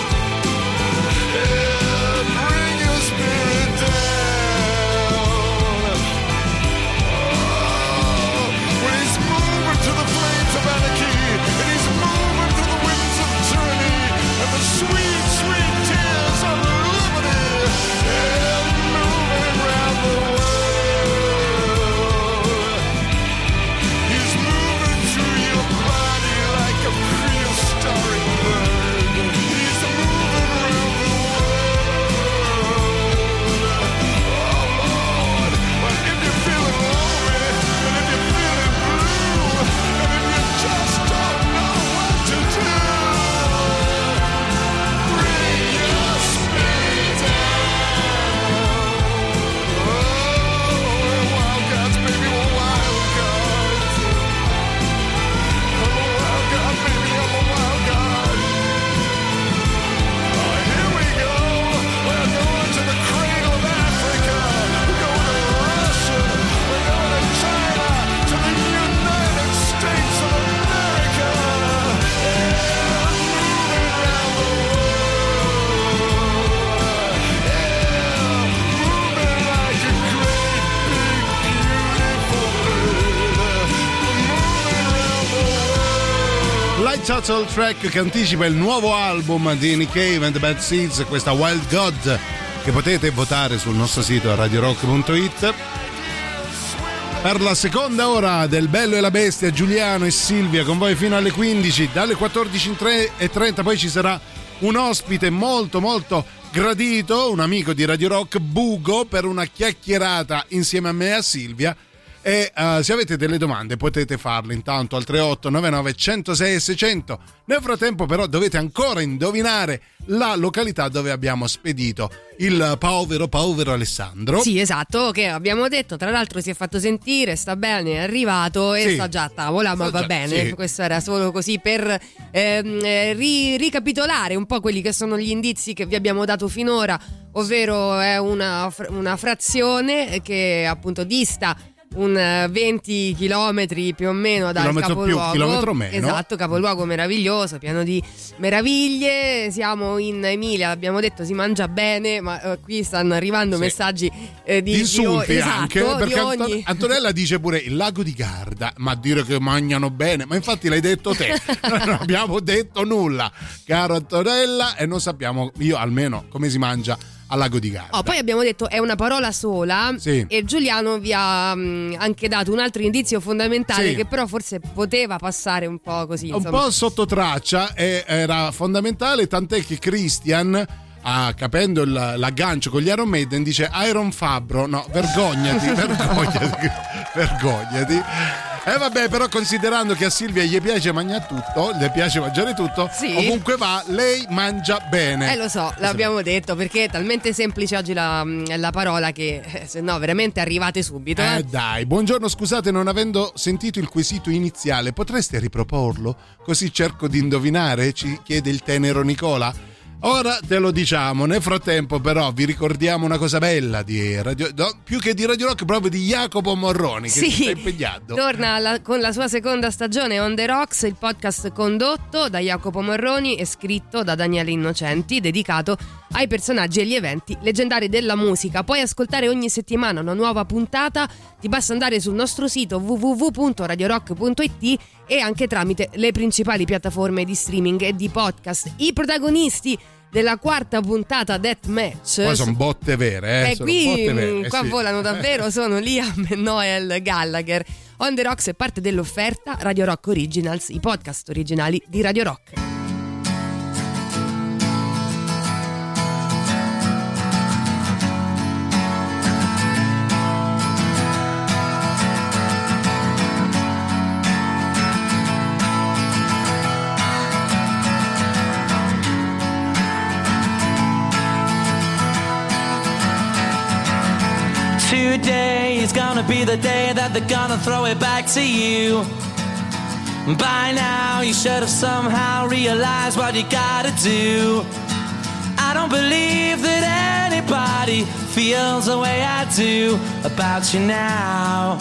Yeah, bring your spirit down. Oh, when he's moving to the flames of anarchy, and he's moving to the winds of tyranny, and the sweet, sweet tears of liberty, yeah, moving round the world. He's moving through your body like a prehistoric bird. He's moving round the world. Oh Lord, well, if you're feeling lonely, and if you're feeling blue, and if you just don't know what to do, bring your spirit down. Oh, wild gods, baby, we're wild gods. I'm a wild god, baby, I'm a wild god. Oh, here we go. We're going to the cradle of Africa. We're going to Russia. We're going to China. To the United States of America. Yeah, moving around the world. Yeah, moving like a great, big, beautiful bird. Moving around the world. Light Shuttle Track che anticipa il nuovo album di Nick Cave and the Bad Seeds, questa Wild God, che potete votare sul nostro sito radio rock punto it. Per la seconda ora del Bello e la Bestia, Giuliano e Silvia con voi fino alle quindici, dalle quattordici e trenta poi ci sarà un ospite molto molto gradito, un amico di Radio Rock, Bugo, per una chiacchierata insieme a me e a Silvia. E uh, se avete delle domande potete farle intanto al tre otto nove nove uno zero sei seicento. Nel frattempo però dovete ancora indovinare la località dove abbiamo spedito il povero povero Alessandro. Sì, esatto, che abbiamo detto, tra l'altro si è fatto sentire, sta bene, è arrivato e Sì. sta già a tavola, ma Sta va già- bene, sì. questo era solo così per ehm, eh, ri- ricapitolare un po' quelli che sono gli indizi che vi abbiamo dato finora, ovvero è una, fr- una frazione che appunto dista un eh, venti chilometri più o meno dal Chilometro più, capoluogo. chilometro meno. Esatto, capoluogo meraviglioso, pieno di meraviglie. Siamo in Emilia, l'abbiamo detto, si mangia bene, ma eh, qui stanno arrivando Sì. messaggi eh, di, Di insulti di, esatto, anche, di perché ogni... Anton- Antonella dice pure il lago di Garda, ma dire che mangiano bene, ma infatti l'hai detto te. Noi non abbiamo detto nulla, caro Antonella, e non sappiamo, io almeno, come si mangia al lago di Garda. Oh, poi abbiamo detto è una parola sola. Sì. E Giuliano vi ha mh, anche dato un altro indizio fondamentale, Sì. che però forse poteva passare un po' così, un insomma. po' sotto traccia, e era fondamentale, tant'è che Christian, ah, capendo il- l'aggancio con gli Iron Maiden, dice Iron Fabbro. No, vergognati, vergognati, vergognati. E vabbè, però considerando che a Silvia gli piace mangiare tutto, le piace mangiare tutto, Sì. ovunque va, lei mangia bene. Eh, lo so, l'abbiamo detto, perché è talmente semplice oggi la, la parola che eh, se no veramente arrivate subito. Eh Eh. dai, buongiorno, scusate, non avendo sentito il quesito iniziale, potreste riproporlo? Così cerco di indovinare, ci chiede il tenero Nicola. Ora te lo diciamo. Nel frattempo però vi ricordiamo una cosa bella di Radio, no, più che di Radio Rock, proprio di Jacopo Morroni, che sì, si sta impegnando. Torna alla, con la sua seconda stagione On The Rocks, il podcast condotto da Jacopo Morroni e scritto da Daniele Innocenti, dedicato ai personaggi e agli eventi leggendari della musica. Puoi ascoltare ogni settimana una nuova puntata, ti basta andare sul nostro sito w w w punto radio rock punto i t e anche tramite le principali piattaforme di streaming e di podcast. I protagonisti della quarta puntata Deathmatch. Poi sono botte vere, eh? E sono qui botte vere. qua eh, sì. volano davvero, sono Liam e Noel Gallagher. On The Rocks è parte dell'offerta Radio Rock Originals, i podcast originali di Radio Rock. Today is gonna be the day that they're gonna throw it back to you. By now you should have somehow realized what you gotta do. I don't believe that anybody feels the way I do about you now.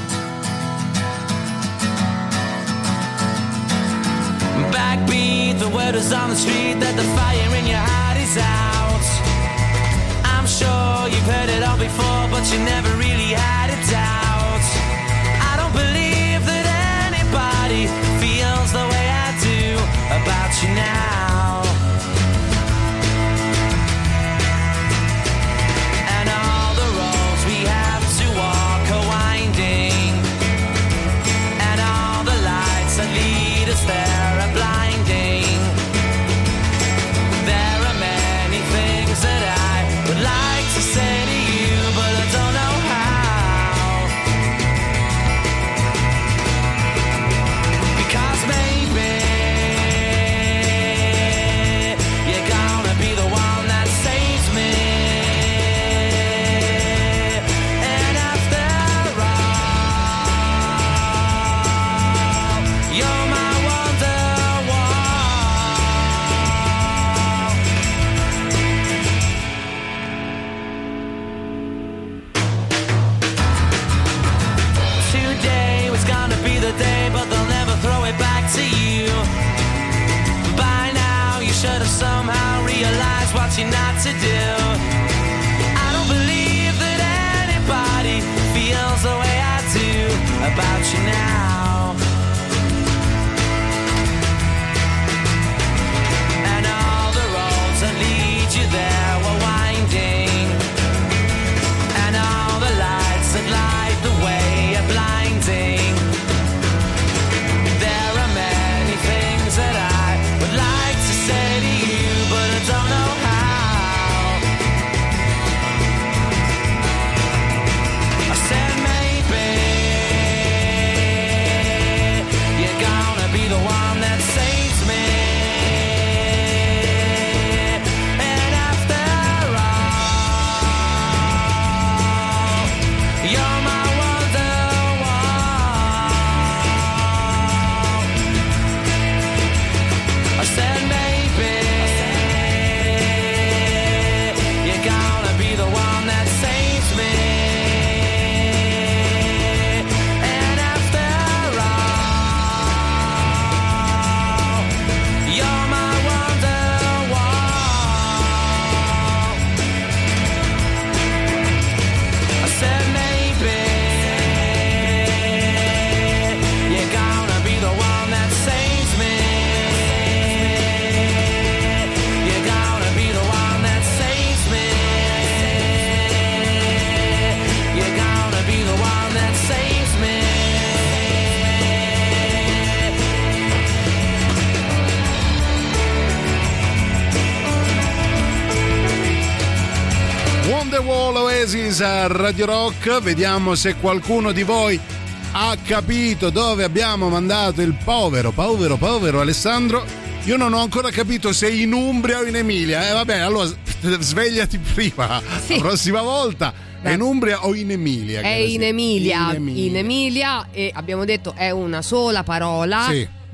Backbeat, the word is on the street that the fire in your heart is out. I'm sure you've heard it all before, but you never really had a doubt. I don't believe that anybody feels the way I do about you now. And all the roads we have to walk are winding, and all the lights that lead us there are blinding. There are many things that I would like to say to you, but I don't know how. Because maybe you're gonna be the one that saves me. And after all, you're my Wonderwall. Today was gonna be the day, but they'll never throw it back to you. By now you should have somehow realized what you're not to do. I don't believe that anybody feels the way I do about you now. And all the roads that lead you there were winding, and all the lights that light the way are blinding. There are many things that I would like to say to you, but I don't know how. I said maybe you're gonna be the one that saves me. And after all, you're my Wonderwall. I said maybe you're gonna be the one that saves me. And after all, you're my Wonderwall. I said maybe you're gonna be the one that saves me. You're gonna be the one that saves me. You're gonna be the one that saves me. Wonderwall, Oasis a Radio Rock. Vediamo se qualcuno di voi ha capito dove abbiamo mandato il povero, povero, povero Alessandro. Io non ho ancora capito se in Umbria o in Emilia. Eh vabbè, allora svegliati prima. Sì. La prossima volta è in Umbria o in Emilia? È credo in sia. Emilia, In Emilia. in Emilia, e abbiamo detto è una sola parola. Sì.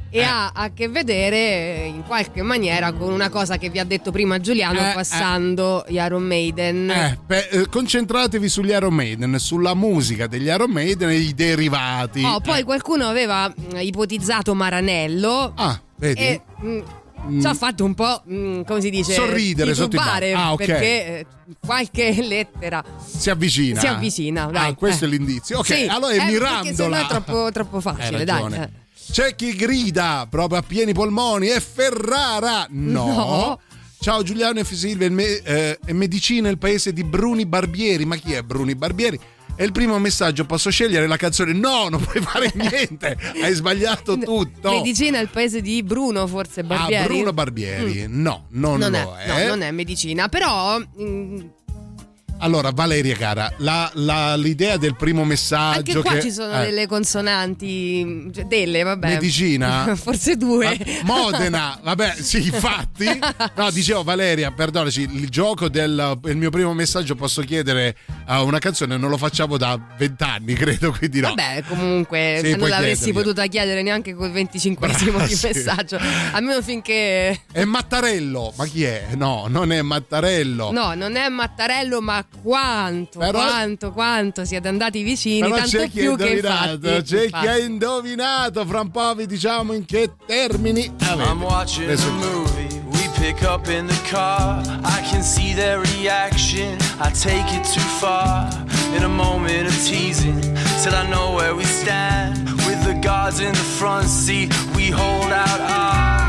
e eh. ha a che vedere in qualche maniera con una cosa che vi ha detto prima Giuliano, eh, passando eh. gli Iron Maiden. Eh, beh, concentratevi sugli Iron Maiden, sulla musica degli Iron Maiden e i derivati. Oh, poi eh. qualcuno aveva ipotizzato Maranello. Ah, vedi? E, mh, ci ha fatto un po', mh, come si dice, sorridere sotto i banchi. Ah, okay. Perché eh, qualche lettera si avvicina. Si avvicina, dai. Ah, questo eh. è l'indizio. Ok, sì, allora è eh, Mirandola. Perché sennò è troppo, troppo facile, dai. Eh. C'è chi grida proprio a pieni polmoni, è Ferrara. No. no. Ciao Giuliano e Silvia, è me, eh, Medicina, il paese di Bruni Barbieri. Ma chi è Bruni Barbieri? È il primo messaggio, posso scegliere la canzone? No, non puoi fare niente, hai sbagliato tutto. Medicina è il paese di Bruno, forse Barbieri? Ah, Bruno Barbieri, mm. no, non, non lo è, è. No, non è Medicina, però... Mm, allora, Valeria cara, la, la, l'idea del primo messaggio. Anche qua che, ci sono eh. delle consonanti, cioè delle, vabbè. Medicina? Forse due. Ah, Modena, vabbè, sì, infatti. No, dicevo, Valeria, perdonaci, il gioco del il mio primo messaggio posso chiedere a una canzone, non lo facciamo da vent'anni, credo, quindi no. Vabbè, comunque sì, non l'avresti potuta chiedere neanche col venticinquesimo di sì. messaggio, almeno finché... È Mattarello, ma chi è? No, non è Mattarello. No, non è Mattarello, ma quanto, però, quanto, quanto siete andati vicini, però tanto c'è più chi che infatti, c'è infatti. chi ha indovinato, fra un po' vi diciamo in che termini. I'm watching a movie, we pick up in the car, I can see their reaction, I take it too far, in a moment of teasing, till I know where we stand, with the guards in the front seat, we hold out our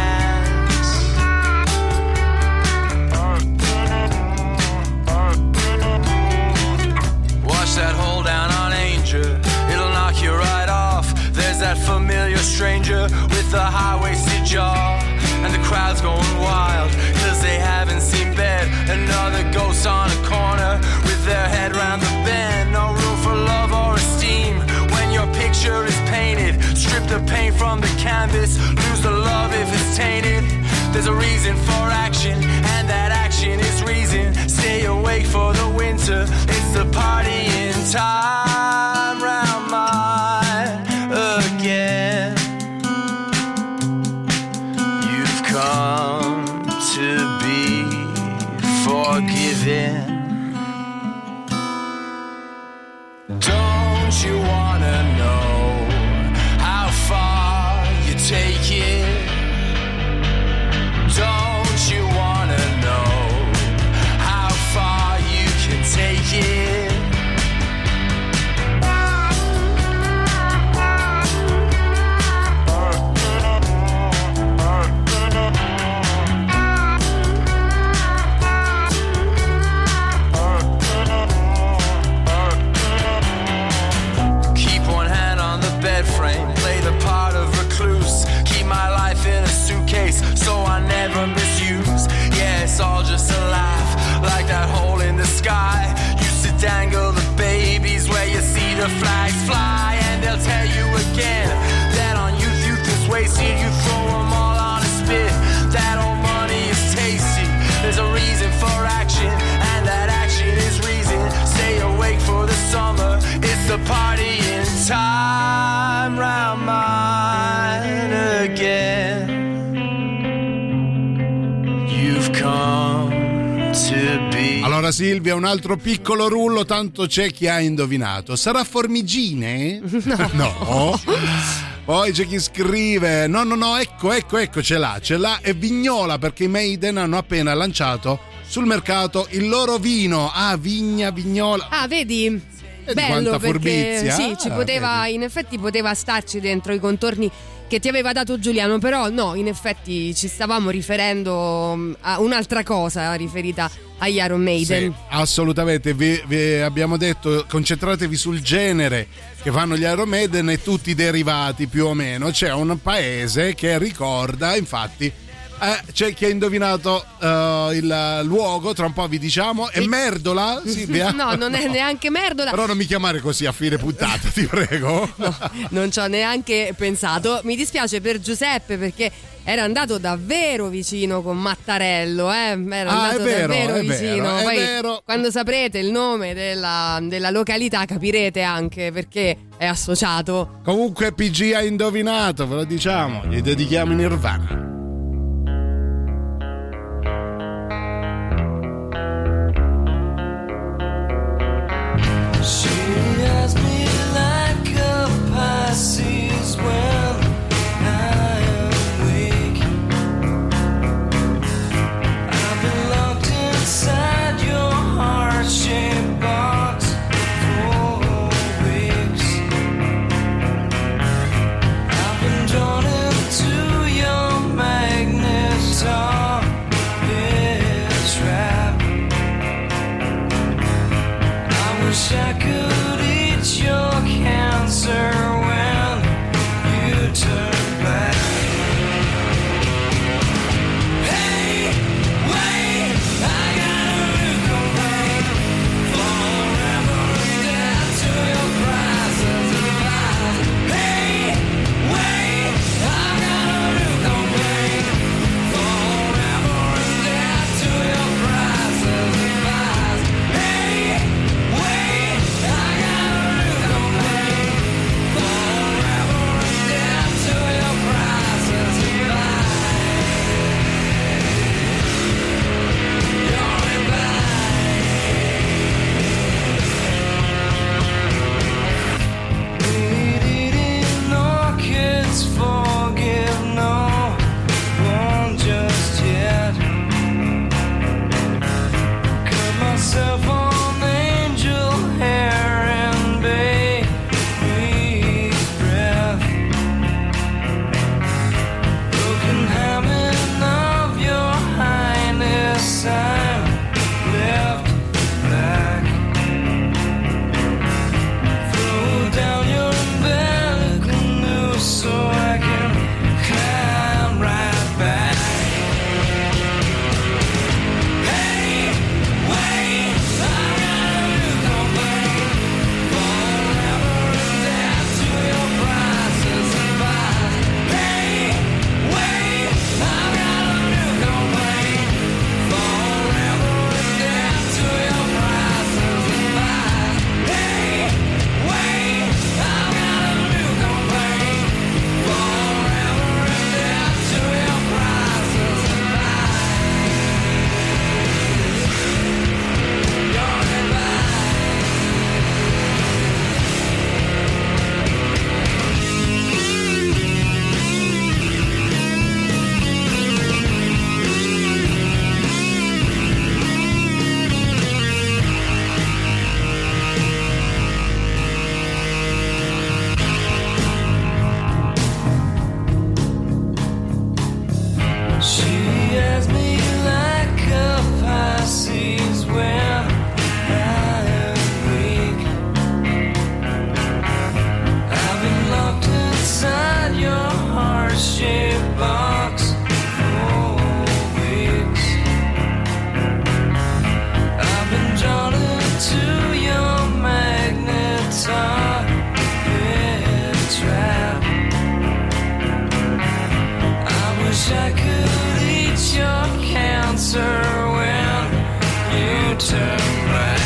watch that hold down on Angel, it'll knock you right off. There's that familiar stranger with the high-waisted jaw, and the crowd's going wild, cause they haven't seen bed. Another ghost on a corner, with their head round the bend. No room for love or esteem, when your picture is painted. Strip the paint from the canvas, lose the love if it's tainted. There's a reason for action, and that action is reason. Stay awake for the winter, it's the party in time round mine again. You've come to be forgiven. Don't you wanna know how far you take it? Don't you wanna know how far you can take it? Keep one hand on the bed frame, play the part of recluse. Keep my life in a suitcase so I never misuse. Yeah, it's all just a laugh, like that hole in the sky. Used to dangle the babies where you see the flags fly. And they'll tell you again that on youth, youth is wasted. You throw them all on a spit, that old money is tasty. There's a reason for action, and that action is reason. Stay awake for the summer, it's the party in time round mine again. You've come to be. Allora Silvia, un altro piccolo rullo, tanto c'è chi ha indovinato. Sarà Formigine? No. No. Poi c'è chi scrive: no, no, no, ecco, ecco, ecco, ce l'ha, ce l'ha. È Vignola, perché i Maiden hanno appena lanciato sul mercato il loro vino. Ah, Vigna, Vignola. Ah, vedi? Bello, perché sì, ci poteva, in effetti poteva starci dentro i contorni che ti aveva dato Giuliano, però no, in effetti ci stavamo riferendo a un'altra cosa riferita agli Iron Maiden. Sì, assolutamente, vi, vi abbiamo detto concentratevi sul genere che fanno gli Iron Maiden e tutti i derivati più o meno. C'è un paese che ricorda, infatti Eh, c'è chi ha indovinato uh, il luogo, tra un po' vi diciamo. È Merdola? Silvia? No, non è neanche Merdola. Però non mi chiamare così a fine puntata, ti prego. No, non ci ho neanche pensato. Mi dispiace per Giuseppe, perché era andato davvero vicino con Mattarello, eh? Era ah, andato è vero, davvero è vicino. Vero, è Poi vero. quando saprete il nome della, della località capirete anche perché è associato. Comunque P G ha indovinato, ve lo diciamo, gli dedichiamo Nirvana. She has me like a Pisces when I am weak. I've been locked inside your heart-shaped box for weeks. I've been drawn into your magnet trap. I wish I could eat your cancer when you turn back. Hey, wait, I gotta complain forever and dead to your prices of lies. Hey, wait, I gotta complain forever and dead to your prices of lies. Hey, wait, I gotta complain forever and dead to your prices of lies. You're in Eating orchids, forgive no one just yet. Cut myself on angel hair and baby's breath. Broken hymen of your highness, I'm left back. Throw down your umbilical noose so I can climb right back. Hey, wait, I gotta complain forever and dead to your prices of lies. Hey, wait, I gotta complain forever and dead to your prices of lies. Hey, wait, I gotta complain forever and dead to your prices of lies. You're in She has me like a Pisces when I am weak. I've been locked inside your heart-shaped box for weeks. I've been drawn into your magnet trap. I wish I could eat your cancer when you turn back.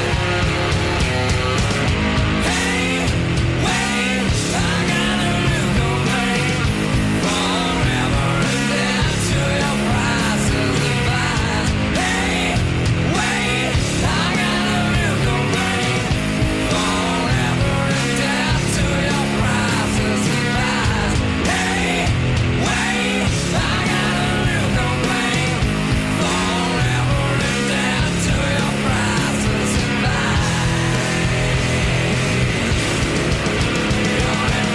Hey, wait, I gotta complain forever and dead to your prices of lies. Hey, wait, I gotta complain forever and dead to your prices of lies. Hey, wait, I gotta complain forever and dead to your prices of lies. You're in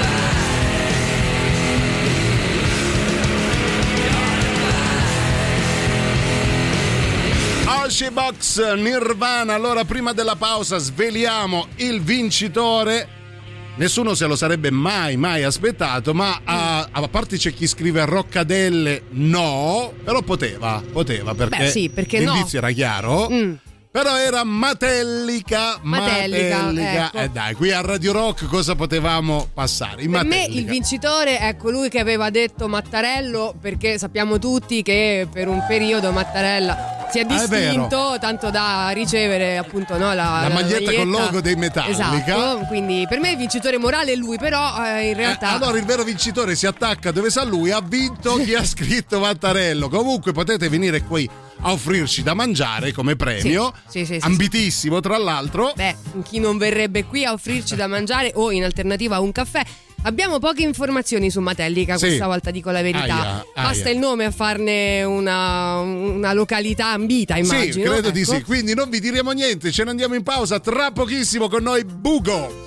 Box Nirvana. Allora, prima della pausa sveliamo il vincitore. Nessuno se lo sarebbe mai mai aspettato, ma a, a parte c'è chi scrive Roccadelle no, però poteva, poteva perché, Beh, sì, perché no? l'indizio era chiaro. Mm. Però era Mattellica. Mattellica, Mattellica. ecco. E eh dai, qui a Radio Rock cosa potevamo passare? In per me Mattellica. il vincitore è colui che aveva detto Mattarello, perché sappiamo tutti che per un periodo Mattarella si è distinto, ah, è tanto da ricevere appunto no, la, la maglietta, maglietta col logo dei Metallica. Esatto, quindi per me il vincitore morale è lui, però eh, in realtà eh, allora il vero vincitore si attacca dove sa lui, ha vinto chi ha scritto Mattarello. Comunque potete venire qui a offrirci da mangiare come premio, sì, sì, sì, ambitissimo sì. Tra l'altro. Beh, chi non verrebbe qui a offrirci da mangiare o in alternativa un caffè? Abbiamo poche informazioni su Mattellica, sì. Questa volta dico la verità. Aia, Basta aia. il nome a farne una, una località ambita, immagino. Sì, credo ecco. di sì. Quindi non vi diremo niente, ce ne andiamo in pausa tra pochissimo con noi Bugo.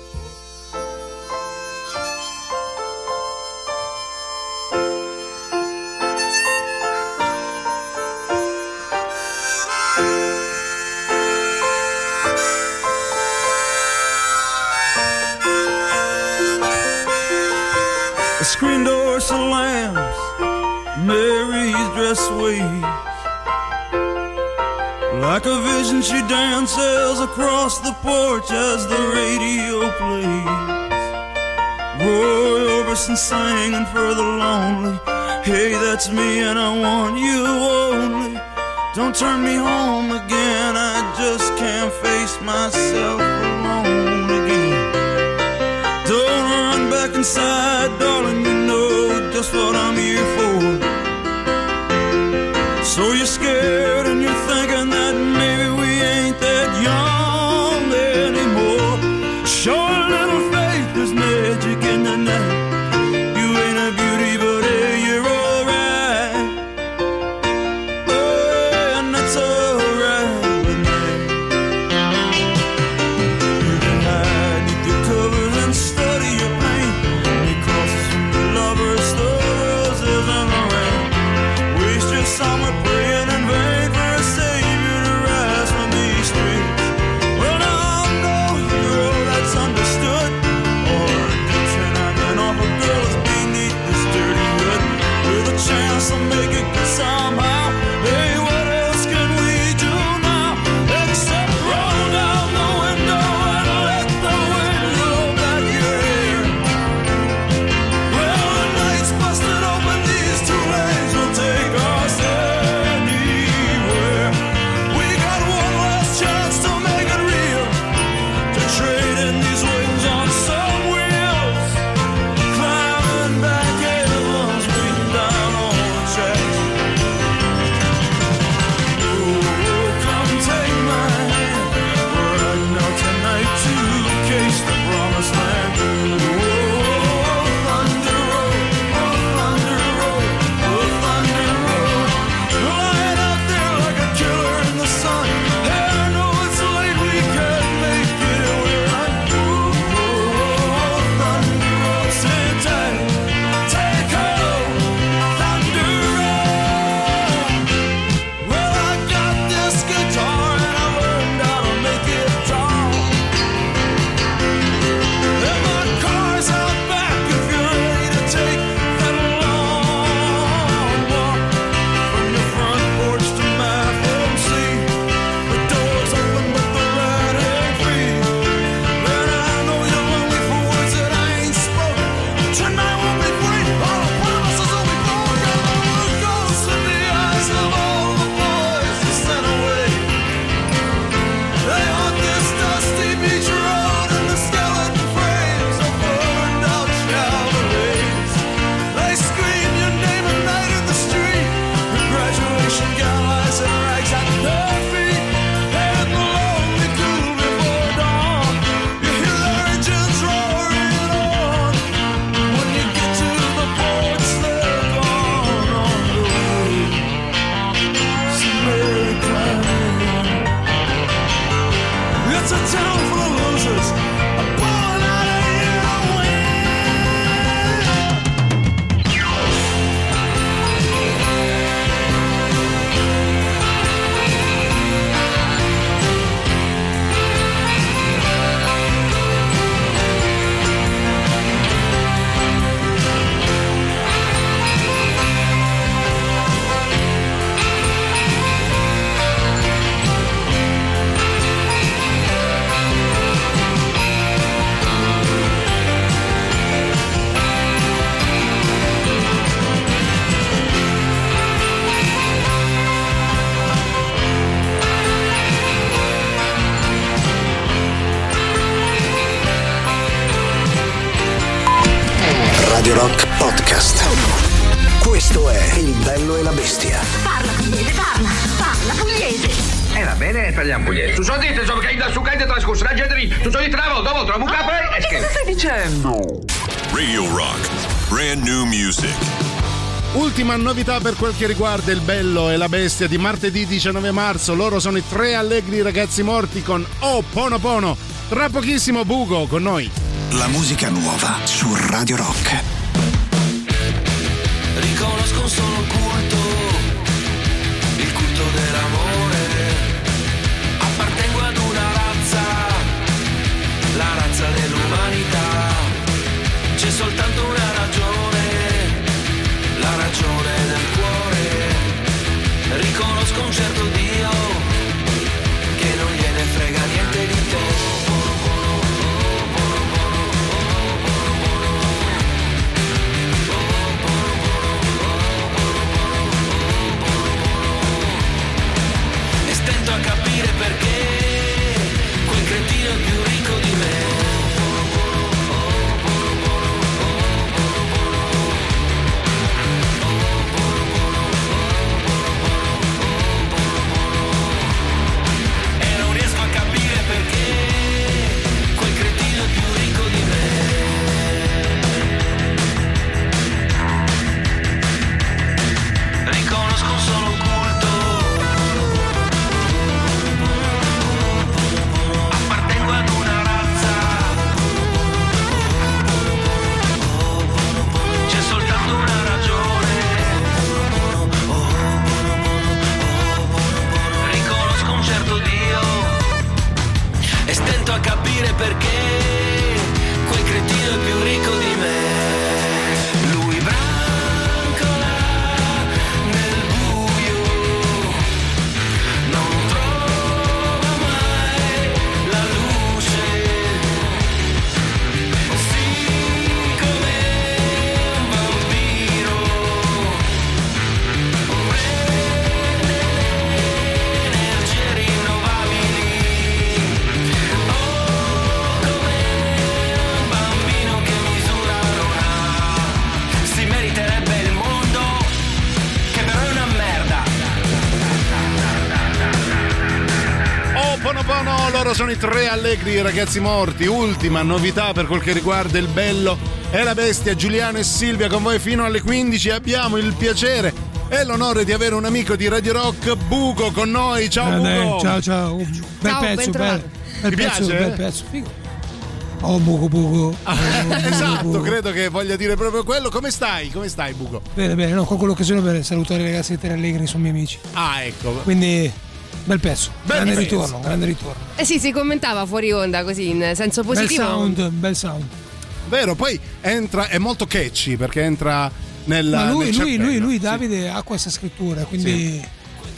The screen door slams, Mary's dress waves. Like a vision she dances across the porch as the radio plays. Roy Orbison singing for the lonely. Hey, that's me and I want you only. Don't turn me home again, I just can't face myself alone again. Don't run back inside, darling, you know just what I'm here for. So you're scared and you're thinking that maybe we ain't that young anymore. Show a little faith, there's magic in the night. You ain't a beauty, but hey, you're alright. Oh, and that's alright with me. You can hide beneath your covers and study your pain. Your crosses from your lovers, the roses Radio Rock Podcast. Questo è Il bello e la bestia. Parla pugliese, parla, parla pugliese. Eh va bene, parliamo pugliese. Tu so dite, so che su cante trascorso la gente lì. Tu so di travo, dopo trovo un capo e che cosa stai dicendo? Radio Rock, brand new music. Ultima novità per quel che riguarda Il bello e la bestia di martedì diciannove marzo. Loro sono i Tre Allegri Ragazzi Morti con Oh Pono Pono. Tra pochissimo Bugo con noi. La musica nuova su Radio Rock. Riconosco solo il culto, il culto dell'amore. Appartengo ad una razza, la razza dell'umanità. C'è soltanto una ragione, la ragione del cuore. Riconosco un certo Dio che non gliene frega niente di te. A capire perché quel cretino è più ricco di me. E non riesco a capire perché quel cretino è più ricco di me. Riconosco solo un culto, a capire perché quel cretino è più ricco di me. Lui brancola nel buio, non trova mai la luce. Sì, come un vampiro prende energie rinnovabili. Pono Pono, loro sono i Tre Allegri Ragazzi Morti. Ultima novità per quel che riguarda Il bello e la bestia. Giuliano e Silvia con voi fino alle quindici. Abbiamo il piacere e l'onore di avere un amico di Radio Rock, Bugo, con noi. Ciao Bugo. Eh, ciao ciao. Bel ciao, pezzo, bel, bel Ti pezzo, piace? bel pezzo. Figo. Oh Bugo Bugo. Esatto, Bugo. credo che voglia dire proprio quello. Come stai? Come stai Bugo? Bene, bene, no, colgo l'occasione per salutare i ragazzi di Tre Allegri, sono miei amici. Ah, ecco. Quindi bel pezzo, Bel grande pezzo. ritorno, grande ritorno. Eh sì, si commentava fuori onda così in senso positivo. Bel sound, bel sound. Vero, poi entra, è molto catchy perché entra nel. Ma lui, nel lui, cervello. lui, lui, Sì. Davide, ha questa scrittura, quindi Sì.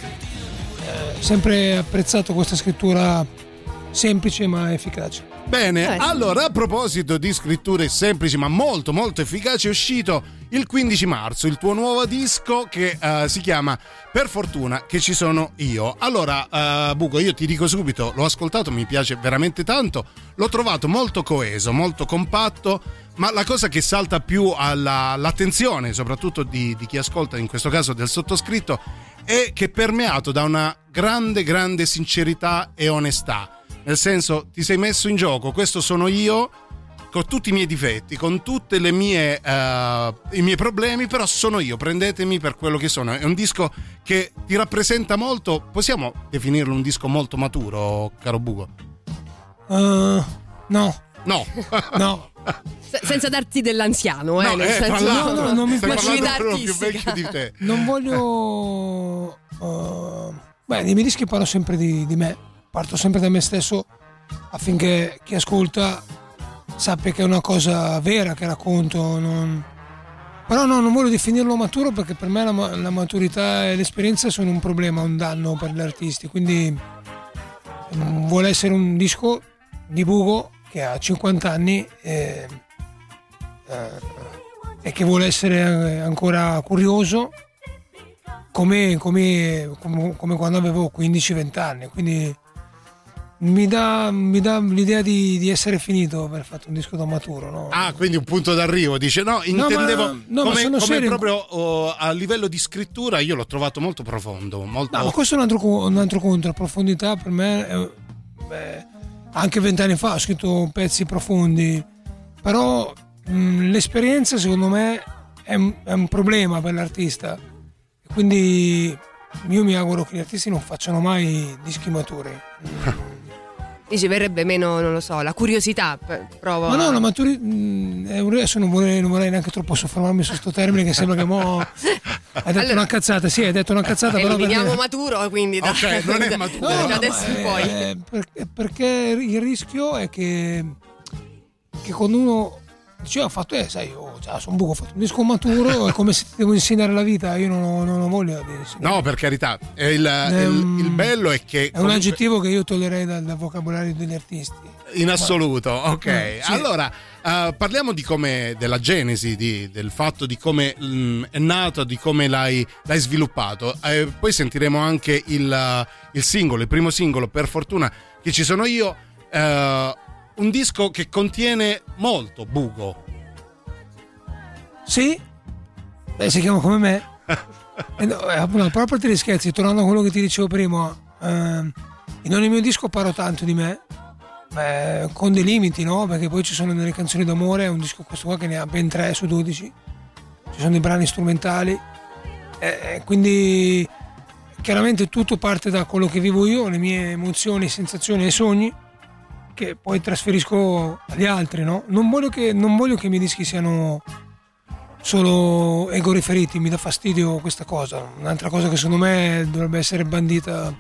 eh, sempre apprezzato questa scrittura semplice ma efficace. Bene, Eh. allora a proposito di scritture semplici ma molto molto efficaci, è uscito il quindici marzo il tuo nuovo disco che uh, si chiama Per fortuna che ci sono io. Allora uh, Bugo, io ti dico subito, l'ho ascoltato, mi piace veramente tanto, l'ho trovato molto coeso, molto compatto, ma la cosa che salta più alla, all'attenzione soprattutto di, di chi ascolta, in questo caso del sottoscritto, è che è permeato da una grande grande sincerità e onestà. Nel senso, ti sei messo in gioco, questo sono io, con tutti i miei difetti, con tutte le mie uh, i miei problemi, però sono io, prendetemi per quello che sono. È un disco che ti rappresenta molto, possiamo definirlo un disco molto maturo, caro Bugo? Uh, no. No. No. S- senza darti dell'anziano, eh, No, nel eh, senso, tra l'altro, no, no, non mi stai piace. parlando Maturità proprio più artistica. vecchio di te. Non voglio... Uh, beh, nei miei dischi parlo sempre di, di me, parto sempre da me stesso affinché chi ascolta sappia che è una cosa vera che racconto. Non... Però no, non voglio definirlo maturo perché per me la, la maturità e l'esperienza sono un problema, un danno per gli artisti, quindi um, vuole essere un disco di Bugo che ha cinquanta anni e, eh, e che vuole essere ancora curioso come, come, come, come quando avevo quindici venti anni, quindi mi dà, mi dà l'idea di, di essere finito per aver fatto un disco da maturo, no? Ah, quindi un punto d'arrivo, dice. No, intendevo no, ma, no, come, ma come proprio oh, a livello di scrittura io l'ho trovato molto profondo, molto... No, ma questo è un altro, un altro conto. La profondità per me è, beh, anche vent'anni fa ho scritto pezzi profondi, però mh, l'esperienza secondo me è un, è un problema per l'artista, quindi io mi auguro che gli artisti non facciano mai dischi maturi. Dice verrebbe meno, non lo so, la curiosità, provo. Ma no, la maturi adesso non vorrei, non vorrei neanche troppo soffermarmi su questo termine che sembra che mo hai detto allora, una cazzata, sì, hai detto una cazzata, però eliminiamo perché... maturo, quindi da, ok, non è maturo. No, no, adesso in poi. È, per, perché il rischio è che che quando uno dice ho fatto eh sai oh, cioè, sono un buco, ho fatto un disco maturo, è come se ti devo insegnare la vita, io non, non ho voglia di insegnare. No, per carità, il, è il, un, il bello è che è comunque... un aggettivo che io toglierei dal, dal vocabolario degli artisti in assoluto. Ok, mm, sì. Allora uh, parliamo di come, della genesi di, del fatto di come mh, è nato, di come l'hai, l'hai sviluppato, eh, poi sentiremo anche il, il singolo, il primo singolo, Per fortuna che ci sono io, uh, un disco che contiene molto buco. Sì? Beh, si chiama come me. eh, no, no, però a parte gli scherzi, tornando a quello che ti dicevo prima, eh, in ogni mio disco parlo tanto di me, beh, con dei limiti, no? Perché poi ci sono delle canzoni d'amore, è un disco questo qua che ne ha ben tre su dodici, ci sono dei brani strumentali, eh, quindi chiaramente tutto parte da quello che vivo io, le mie emozioni, sensazioni e sogni, che poi trasferisco agli altri, no? Non voglio che, non voglio che i miei dischi siano solo ego riferiti, mi dà fastidio questa cosa. Un'altra cosa che secondo me dovrebbe essere bandita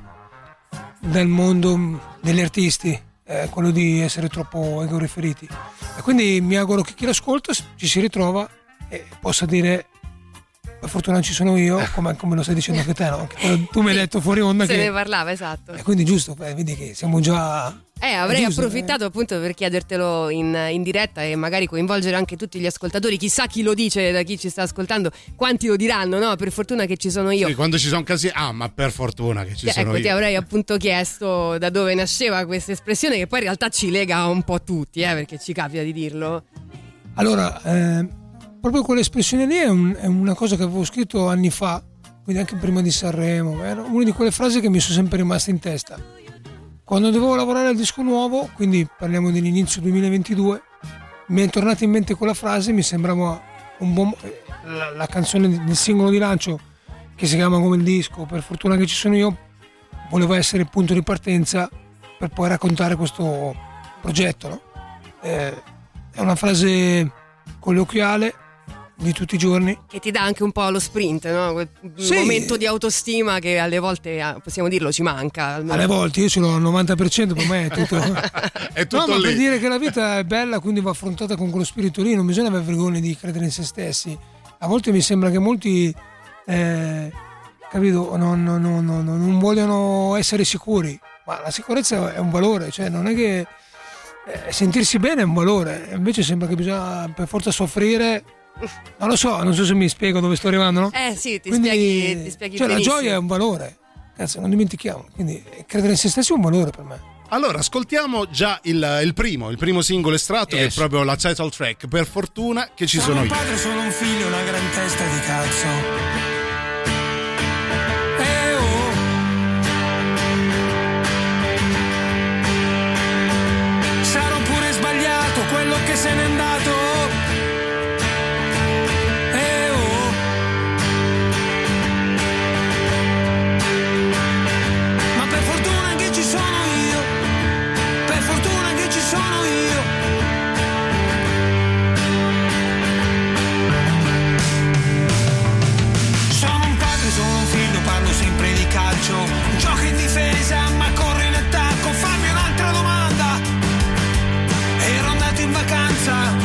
dal mondo degli artisti è quello di essere troppo ego riferiti. E quindi mi auguro che chi l'ascolta ci si ritrova e possa dire per fortuna ci sono io, come, come lo stai dicendo anche te, no? Che tu mi hai detto fuori onda se che... ne parlava, esatto. E quindi giusto, beh, vedi che siamo già... Eh, avrei giusto, approfittato eh. appunto per chiedertelo in, in diretta e magari coinvolgere anche tutti gli ascoltatori. Chissà chi lo dice, da chi ci sta ascoltando, quanti lo diranno, no? Per fortuna che ci sono io. Sì, quando ci sono casi, ah, ma per fortuna che ci eh, sono ecco, io. ti avrei appunto chiesto da dove nasceva questa espressione, che poi in realtà ci lega un po' tutti, eh, perché ci capita di dirlo. Allora, eh, proprio quell'espressione lì è, un, è una cosa che avevo scritto anni fa, quindi anche prima di Sanremo. Era una di quelle frasi che mi sono sempre rimaste in testa. Quando dovevo lavorare al disco nuovo, quindi parliamo dell'inizio duemilaventidue, mi è tornata in mente quella frase, mi sembrava un buon, la, la canzone del singolo di lancio che si chiama come il disco, Per fortuna che ci sono io, voleva essere il punto di partenza per poi raccontare questo progetto, no? Eh, è una frase colloquiale di tutti i giorni, che ti dà anche un po' lo sprint, no? Quel sì. momento di autostima che alle volte, possiamo dirlo, ci manca. Almeno. Alle volte io ce l'ho al novanta per cento, per me è tutto, è tutto no, ma lì. Per dire che la vita è bella, quindi va affrontata con quello spirito lì, non bisogna avere vergogna di credere in se stessi. A volte mi sembra che molti eh, capito, non, non, non, non vogliono essere sicuri, ma la sicurezza è un valore, cioè non è che eh, sentirsi bene è un valore, invece sembra che bisogna per forza soffrire. Non lo so, non so se mi spiego dove sto arrivando, no? Eh sì, ti quindi, spieghi, ti spieghi cioè benissimo. La gioia è un valore, cazzo, non dimentichiamo, quindi credere in se stessi è un valore per me. Allora, ascoltiamo già il, il primo, il primo singolo estratto, yes. Che è proprio la title track, Per fortuna che ci sono io. Sono un padre, sono un figlio, una gran testa di cazzo. Eh oh. Sarò pure sbagliato quello che se n'è andato. Gioca in difesa ma corre in attacco. Fammi un'altra domanda. Ero andato in vacanza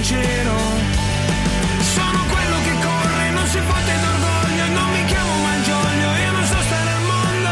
sincero. Sono quello che corre, non si fotte d'orgoglio, non mi chiamo Malgioglio, io non so stare al mondo.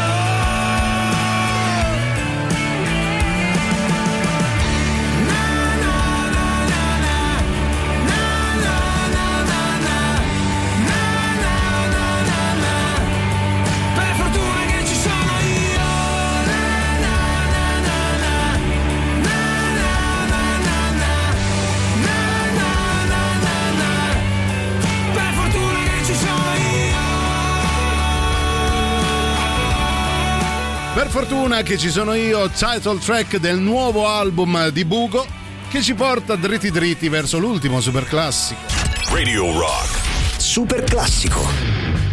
Na na na na na, na na na na na, na na na na na. Per fortuna che ci sono io. Na na na na na, na na na na na, na na na na na. Per fortuna che ci sono io. Per fortuna che ci sono io, title track del nuovo album di Bugo che ci porta dritti dritti verso l'ultimo super classico. Radio Rock. Super classico.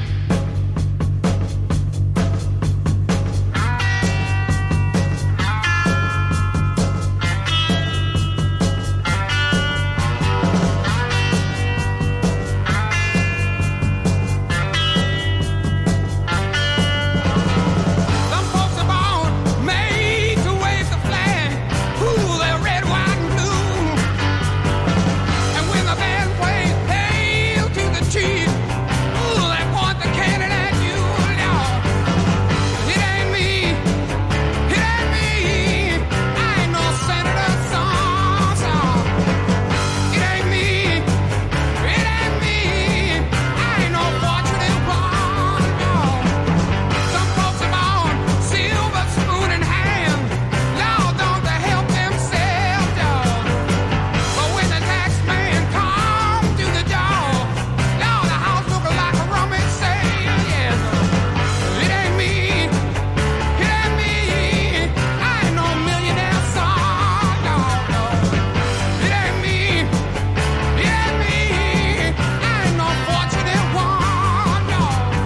Some folks are born made to wave the flag. Ooh, they're red, white, and blue. And when the band plays "Hail to the Chief," ooh, they point the cannon at you. Lord, it ain't me, it ain't me. I ain't no senator, son, son. It ain't me, it ain't me. I ain't no fortunate one, no. Some folks are born silver spoon in hand. Lord, don't they help themselves, dog? But when the tax man come to the door, Lord, the house look like a rummage sale, yes. It ain't me, it ain't me. I ain't no millionaire son, no, no. It ain't me, it ain't me. I ain't no fortunate one, no.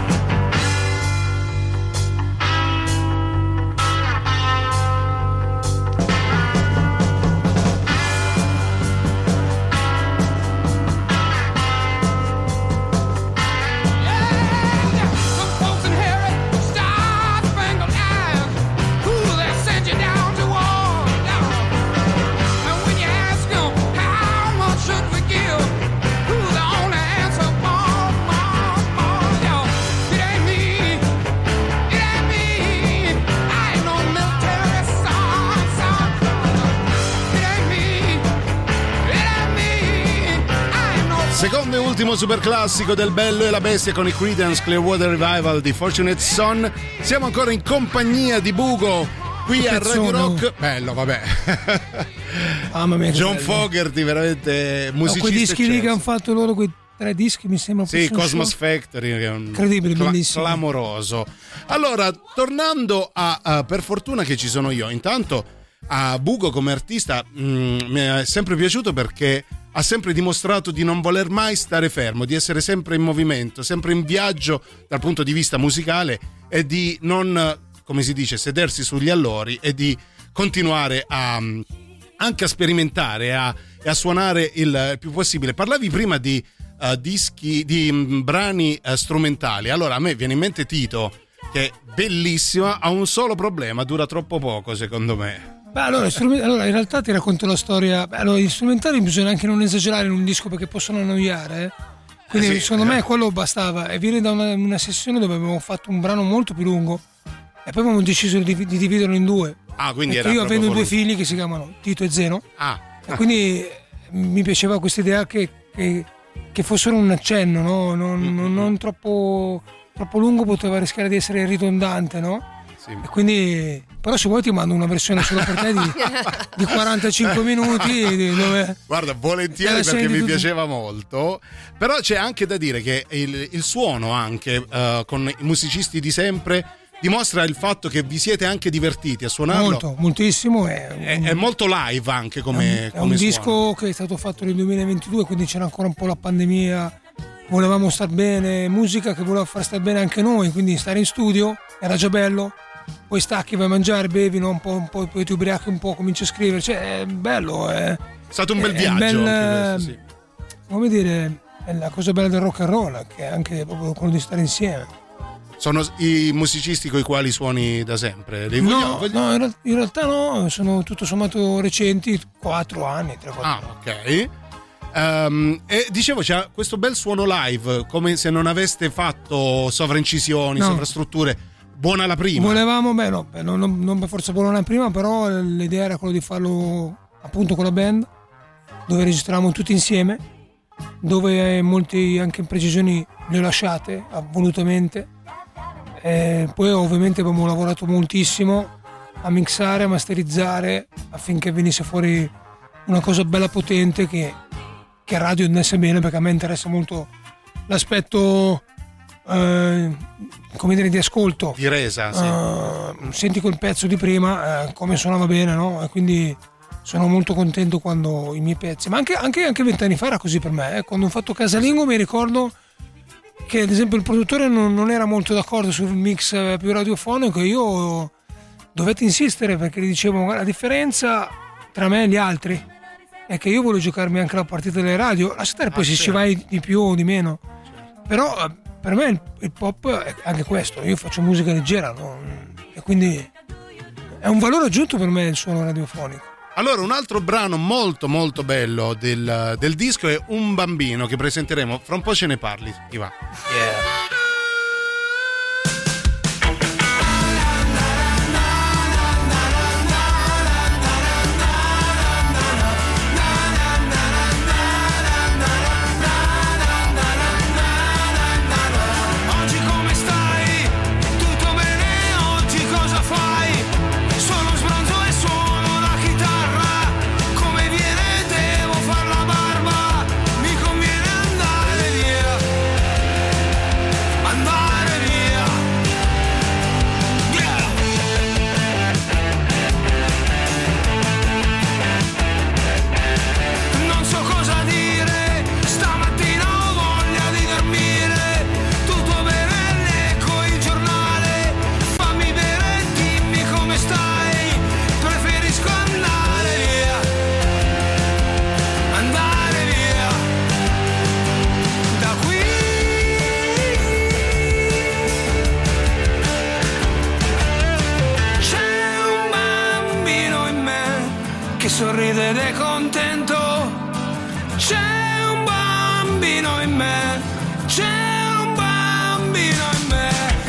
Some folks inherit star-spangled eyes. Ooh, they send you down to war, dog. And when you ask them, how much should we give? Ooh, the only answer, more, more, more, yo. It ain't me, it ain't me. I ain't no military son, son. It ain't me, it ain't me. I ain't no Secondo e ultimo super classico del Bello e la Bestia con i Creedence Clearwater Revival di Fortunate Son. Siamo ancora in compagnia di Bugo qui Che a Radio pezzone. Rock. Bello, vabbè. Mamma mia, che John bello. Fogerty, veramente No, musicista quei dischi lì che eccelso. hanno fatto loro, quei tre dischi, mi sembra. Sì, fossero Cosmos solo- Factory, che è un Incredibile, cla- bellissimo. clamoroso. Allora, tornando a, a Per fortuna che ci sono io, intanto a Bugo come artista mh, mi è sempre piaciuto perché ha sempre dimostrato di non voler mai stare fermo, di essere sempre in movimento, sempre in viaggio dal punto di vista musicale e di non, come si dice, sedersi sugli allori e di continuare a anche a sperimentare a, e a suonare il più possibile. Parlavi prima di uh, dischi, di mh, brani uh, strumentali. Allora a me viene in mente Tito, che è bellissima, ha un solo problema, dura troppo poco secondo me. Beh, allora, strument- allora, in realtà ti racconto la storia. Beh, allora, gli strumentali bisogna anche non esagerare in un disco perché possono annoiare. eh. Quindi Eh sì, secondo eh. me quello bastava. E viene da una, una sessione dove avevamo fatto un brano molto più lungo e poi abbiamo deciso di, di dividerlo in due. Ah, quindi Perché era io proprio avendo due voluto. figli che si chiamano Tito e Zeno. Ah. E quindi eh, mi piaceva questa idea che, che, che fossero un accenno, no? non, non, non troppo, troppo lungo, poteva rischiare di essere ridondante, no? Sì. E quindi, però se vuoi ti mando una versione solo per te di, di quarantacinque minuti di- dove Guarda, volentieri Eh, perché senti mi tutto. piaceva molto. Però c'è anche da dire che il, il suono anche eh, con i musicisti di sempre dimostra il fatto che vi siete anche divertiti a suonarlo. molto, moltissimo è, È, è molto live anche come, è un come suono. disco che è stato fatto nel duemilaventidue, quindi c'era ancora un po' la pandemia, volevamo star bene, musica che voleva far star bene anche noi, quindi stare in studio era già bello. Poi stacchi, vai a mangiare, bevi, no? un po', un po', poi ti ubriachi un po', cominci a scrivere, cioè è bello, è, È stato un bel è viaggio bel- anche questo, sì. come dire, è la cosa bella del rock and roll, che è anche proprio quello di stare insieme. Sono i musicisti con i quali suoni da sempre. Li vogliamo- No, vogliamo- no, in real- in realtà no, sono tutto sommato recenti, quattro anni, tre quattro Ah, ok. Um, e dicevo, c'è questo bel suono live, come se non aveste fatto sovraincisioni, No. sovrastrutture. Buona la prima. Volevamo, beh, no, beh, non, non, non per forza buona la prima, però l'idea era quella di farlo appunto con la band, dove registravamo tutti insieme, dove molti anche imprecisioni le ho lasciate volutamente. E poi ovviamente abbiamo lavorato moltissimo a mixare, a masterizzare affinché venisse fuori una cosa bella potente che, che a radio andesse bene, perché a me interessa molto l'aspetto eh, come dire di ascolto, di resa, sì. Uh, senti quel pezzo di prima, eh, come suonava bene, no? E quindi sono molto contento quando i miei pezzi, ma anche anche anche vent'anni fa era così per me, eh. Quando ho fatto Casalingo mi ricordo che ad esempio il produttore non, non era molto d'accordo sul mix più radiofonico e io dovetti insistere, perché gli dicevo la differenza tra me e gli altri è che io voglio giocarmi anche la partita delle radio, lascia stare poi ah, se certo. ci vai di più o di meno, però per me il, il pop è anche questo, io faccio musica leggera, no? E quindi è un valore aggiunto per me il suono radiofonico. Allora, un altro brano molto molto bello del, del disco è Un bambino, che presenteremo fra un po', ce ne parli, ti va? Yeah. Sorride ed è contento, c'è un bambino in me, c'è un bambino in me.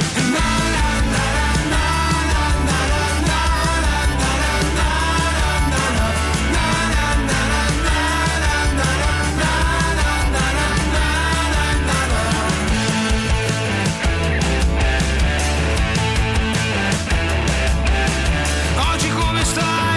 Oggi come stai?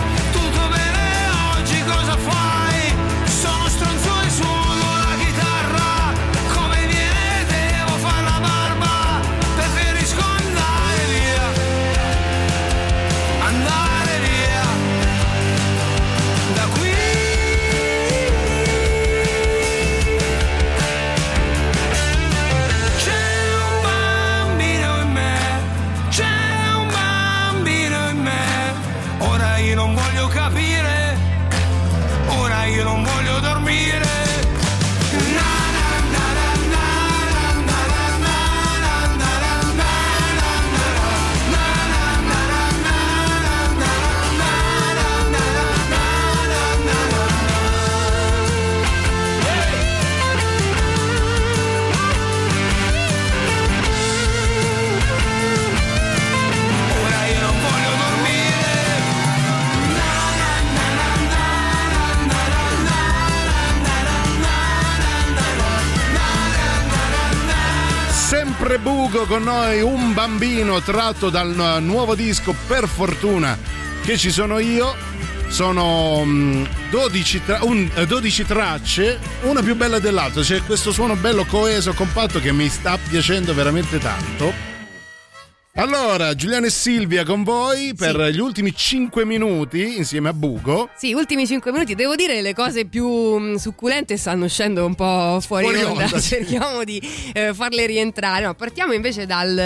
Bugo con noi, Un bambino, tratto dal nuovo disco Per fortuna che ci sono io. Sono dodici, tra- un, dodici tracce, una più bella dell'altra. C'è questo suono bello coeso, compatto, che mi sta piacendo veramente tanto. Allora, Giuliano e Silvia con voi per sì. gli ultimi cinque minuti insieme a Bugo. Sì, ultimi cinque minuti. Devo dire, le cose più succulente stanno uscendo un po' fuori, fuori onda. onda. Cerchiamo sì. di eh, farle rientrare. No, partiamo invece dal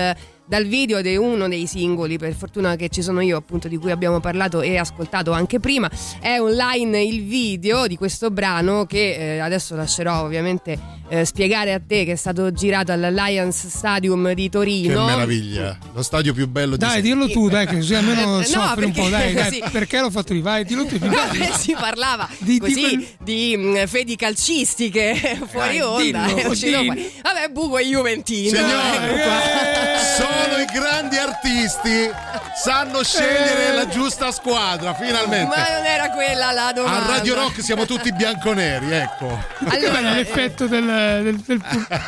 dal video di uno dei singoli, per fortuna che ci sono io, appunto, di cui abbiamo parlato e ascoltato anche prima. È online il video di questo brano che eh, adesso lascerò ovviamente eh, spiegare a te, che è stato girato all'Alliance Stadium di Torino. Che meraviglia, lo stadio più bello di Dai, dillo tu, dai, che così almeno Eh, soffri no, un po', dai, dai, sì. perché l'ho fatto lì, vai, dillo tu. Vabbè, si parlava Di- di così quel- di, mh, fedi calcistiche fuori Dai, onda. dillo, è uscito dillo. fuori. Vabbè, Buco è Juventino. Signore, ecco qua. sono i grandi artisti, sanno scegliere la giusta squadra, finalmente. Ma non era quella la domanda. A Radio Rock siamo tutti bianconeri, ecco. Allora, l'effetto del, del, del...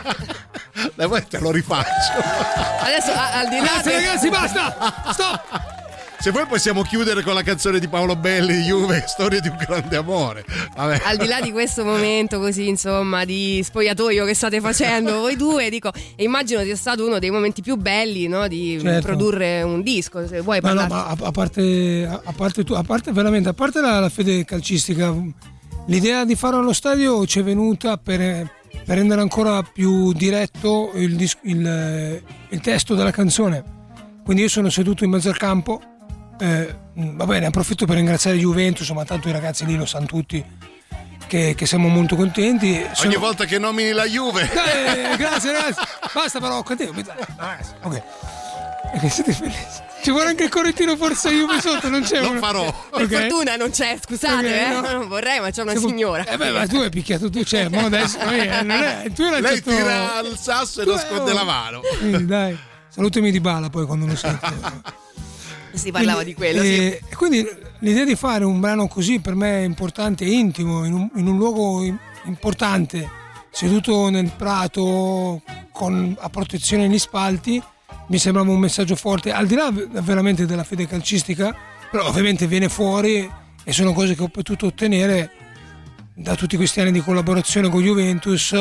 Dai, poi te lo rifaccio. adesso a- al di là Grazie del- ragazzi, basta, stop. Se poi possiamo chiudere con la canzone di Paolo Belli, Juve, storia di un grande amore. Vabbè. al di là di questo momento così, insomma, di spogliatoio che state facendo voi due, dico, e immagino sia stato uno dei momenti più belli, no, di Certo. produrre un disco. Se vuoi Ma no, parlare. ma a, a parte a, a parte tu, a parte veramente, a parte la, la fede calcistica, l'idea di farlo allo stadio ci è venuta per, per rendere ancora più diretto il, dis- il, il testo della canzone. Quindi io sono seduto in mezzo al campo. Eh, va bene, approfitto per ringraziare Juventus, ma tanto i ragazzi lì lo sanno tutti che, che siamo molto contenti. Ogni Sono- volta che nomini la Juve. Dai, grazie ragazzi, basta però, contento. Ok, ok, siete felici. Ci vuole anche il correttino forse Juve sotto, non c'è Lo uno? farò. Per Ok. fortuna non c'è, scusate, Ok, eh, no. non vorrei, ma c'è una Siamo- signora. Eh beh, ma tu hai picchiato tu, cioè, ma adesso eh, non è, tu hai Lei lanciato- tira il sasso e nasconde la mano. Quindi, dai, salutami di Bala poi quando lo sento. Si parlava Quindi, di quello, sì. eh, e quindi l'idea di fare un brano così per me è importante e intimo, in un, in un luogo im- importante, seduto nel prato con a protezione gli spalti, mi sembrava un messaggio forte, al di là v- veramente della fede calcistica, però ovviamente viene fuori e sono cose che ho potuto ottenere da tutti questi anni di collaborazione con Juventus,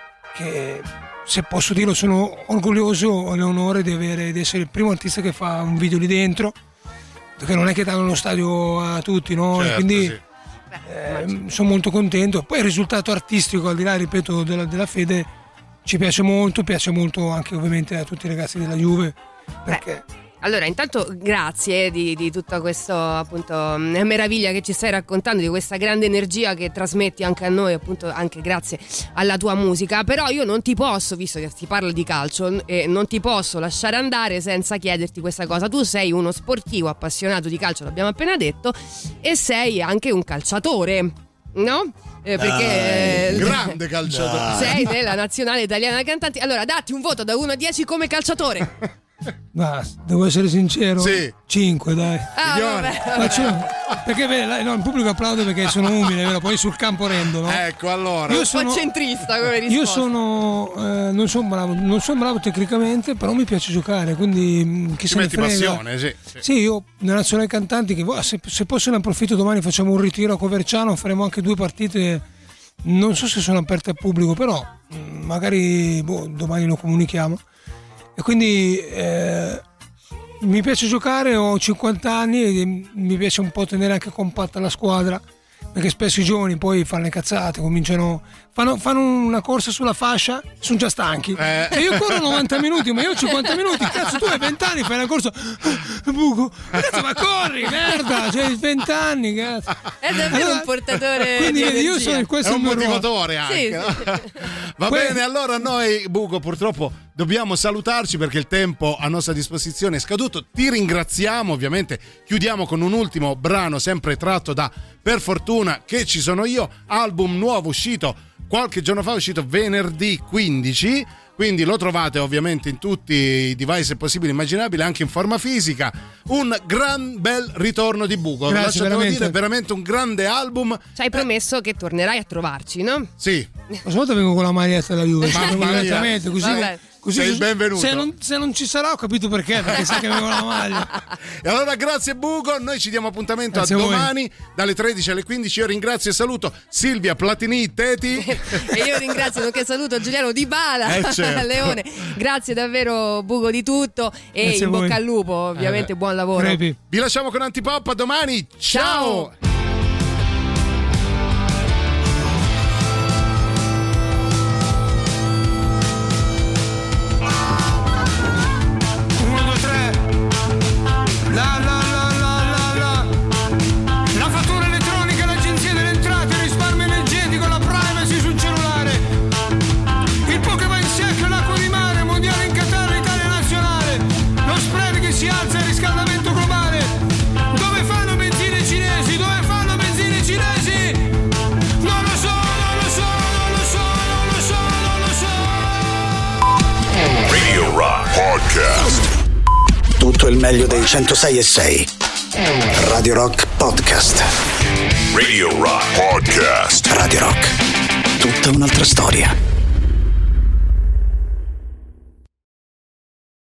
che se posso dirlo sono orgoglioso, ho l'onore di, avere, di essere il primo artista che fa un video lì dentro, perché non è che danno lo stadio a tutti, no? Certo, E quindi sì. eh, sono molto contento. Poi il risultato artistico, al di là, ripeto, della, della fede, ci piace molto, piace molto anche ovviamente a tutti i ragazzi della Juve, perché Allora, intanto grazie di, di tutta questa appunto meraviglia che ci stai raccontando, di questa grande energia che trasmetti anche a noi, appunto anche grazie alla tua musica. Però io non ti posso, visto che si parla di calcio, e non ti posso lasciare andare senza chiederti questa cosa. Tu sei uno sportivo appassionato di calcio, l'abbiamo appena detto, e sei anche un calciatore, no? Eh, perché Dai, grande calciatore. sei nella nazionale italiana cantanti. Allora datti un voto da uno a dieci come calciatore. basta, devo essere sincero, Sì. cinque dai. Ah, vabbè, vabbè. Faccio- perché vedi, no, il pubblico applaude perché sono umile, vero? Poi sul campo rendo, no? Ecco, allora. Io Un sono- po' centrista come risposta. Io sono eh, non sono bravo, non sono bravo tecnicamente, però mi piace giocare, quindi mh, chi Ci se ne metti frega. passione, sì, sì. Sì, io nella nazionale cantanti che boh, se, se posso ne approfitto, domani facciamo un ritiro a Coverciano, faremo anche due partite, non so se sono aperte al pubblico, però mh, magari boh, domani lo comunichiamo. E quindi eh, mi piace giocare, ho cinquanta anni e mi piace un po' tenere anche compatta la squadra, perché spesso i giovani poi fanno le cazzate, cominciano fanno, fanno una corsa sulla fascia, sono già stanchi Eh. e io corro novanta minuti, ma io ho cinquanta minuti, cazzo, tu hai venti anni, fai la corsa, buco, cazzo, ma corri, merda, cioè venti anni, cazzo. È davvero un portatore Quindi di vedi, io energia. sono questo È un il mio ruolo. motivatore anche. Sì, no? sì. Va Que- bene, allora noi, Buco, purtroppo dobbiamo salutarci perché il tempo a nostra disposizione è scaduto. Ti ringraziamo, ovviamente chiudiamo con un ultimo brano sempre tratto da Per fortuna che ci sono io, album nuovo uscito qualche giorno fa, è uscito venerdì quindici, quindi lo trovate ovviamente in tutti i device possibili e immaginabili, anche in forma fisica. Un gran bel ritorno di Buco, Grazie, lasciatelo veramente. dire, veramente un grande album. Ci hai promesso che tornerai a trovarci, no? Sì, La prossima volta vengo con la maglietta della Juve, Mamma vengo mia. direttamente, così, Vabbè. così Sei il se- benvenuto. Se non, se non ci sarà ho capito perché, perché sai che vengo con la maglia. e allora grazie Buco, noi ci diamo appuntamento Grazie a a voi. domani dalle tredici alle quindici. Io ringrazio e saluto Silvia Platini Teti. E io ringrazio, nonché saluto Giuliano Di Bala, Eh, certo. Leone. Grazie davvero Buco di tutto e Grazie in a voi. bocca al lupo, ovviamente Eh, buon lavoro. Crepi. Vi lasciamo con Antipop, a domani, ciao. Ciao. tutto il meglio dei centosei e sei. Radio Rock Podcast. Radio Rock Podcast. Radio Rock. Tutta un'altra storia.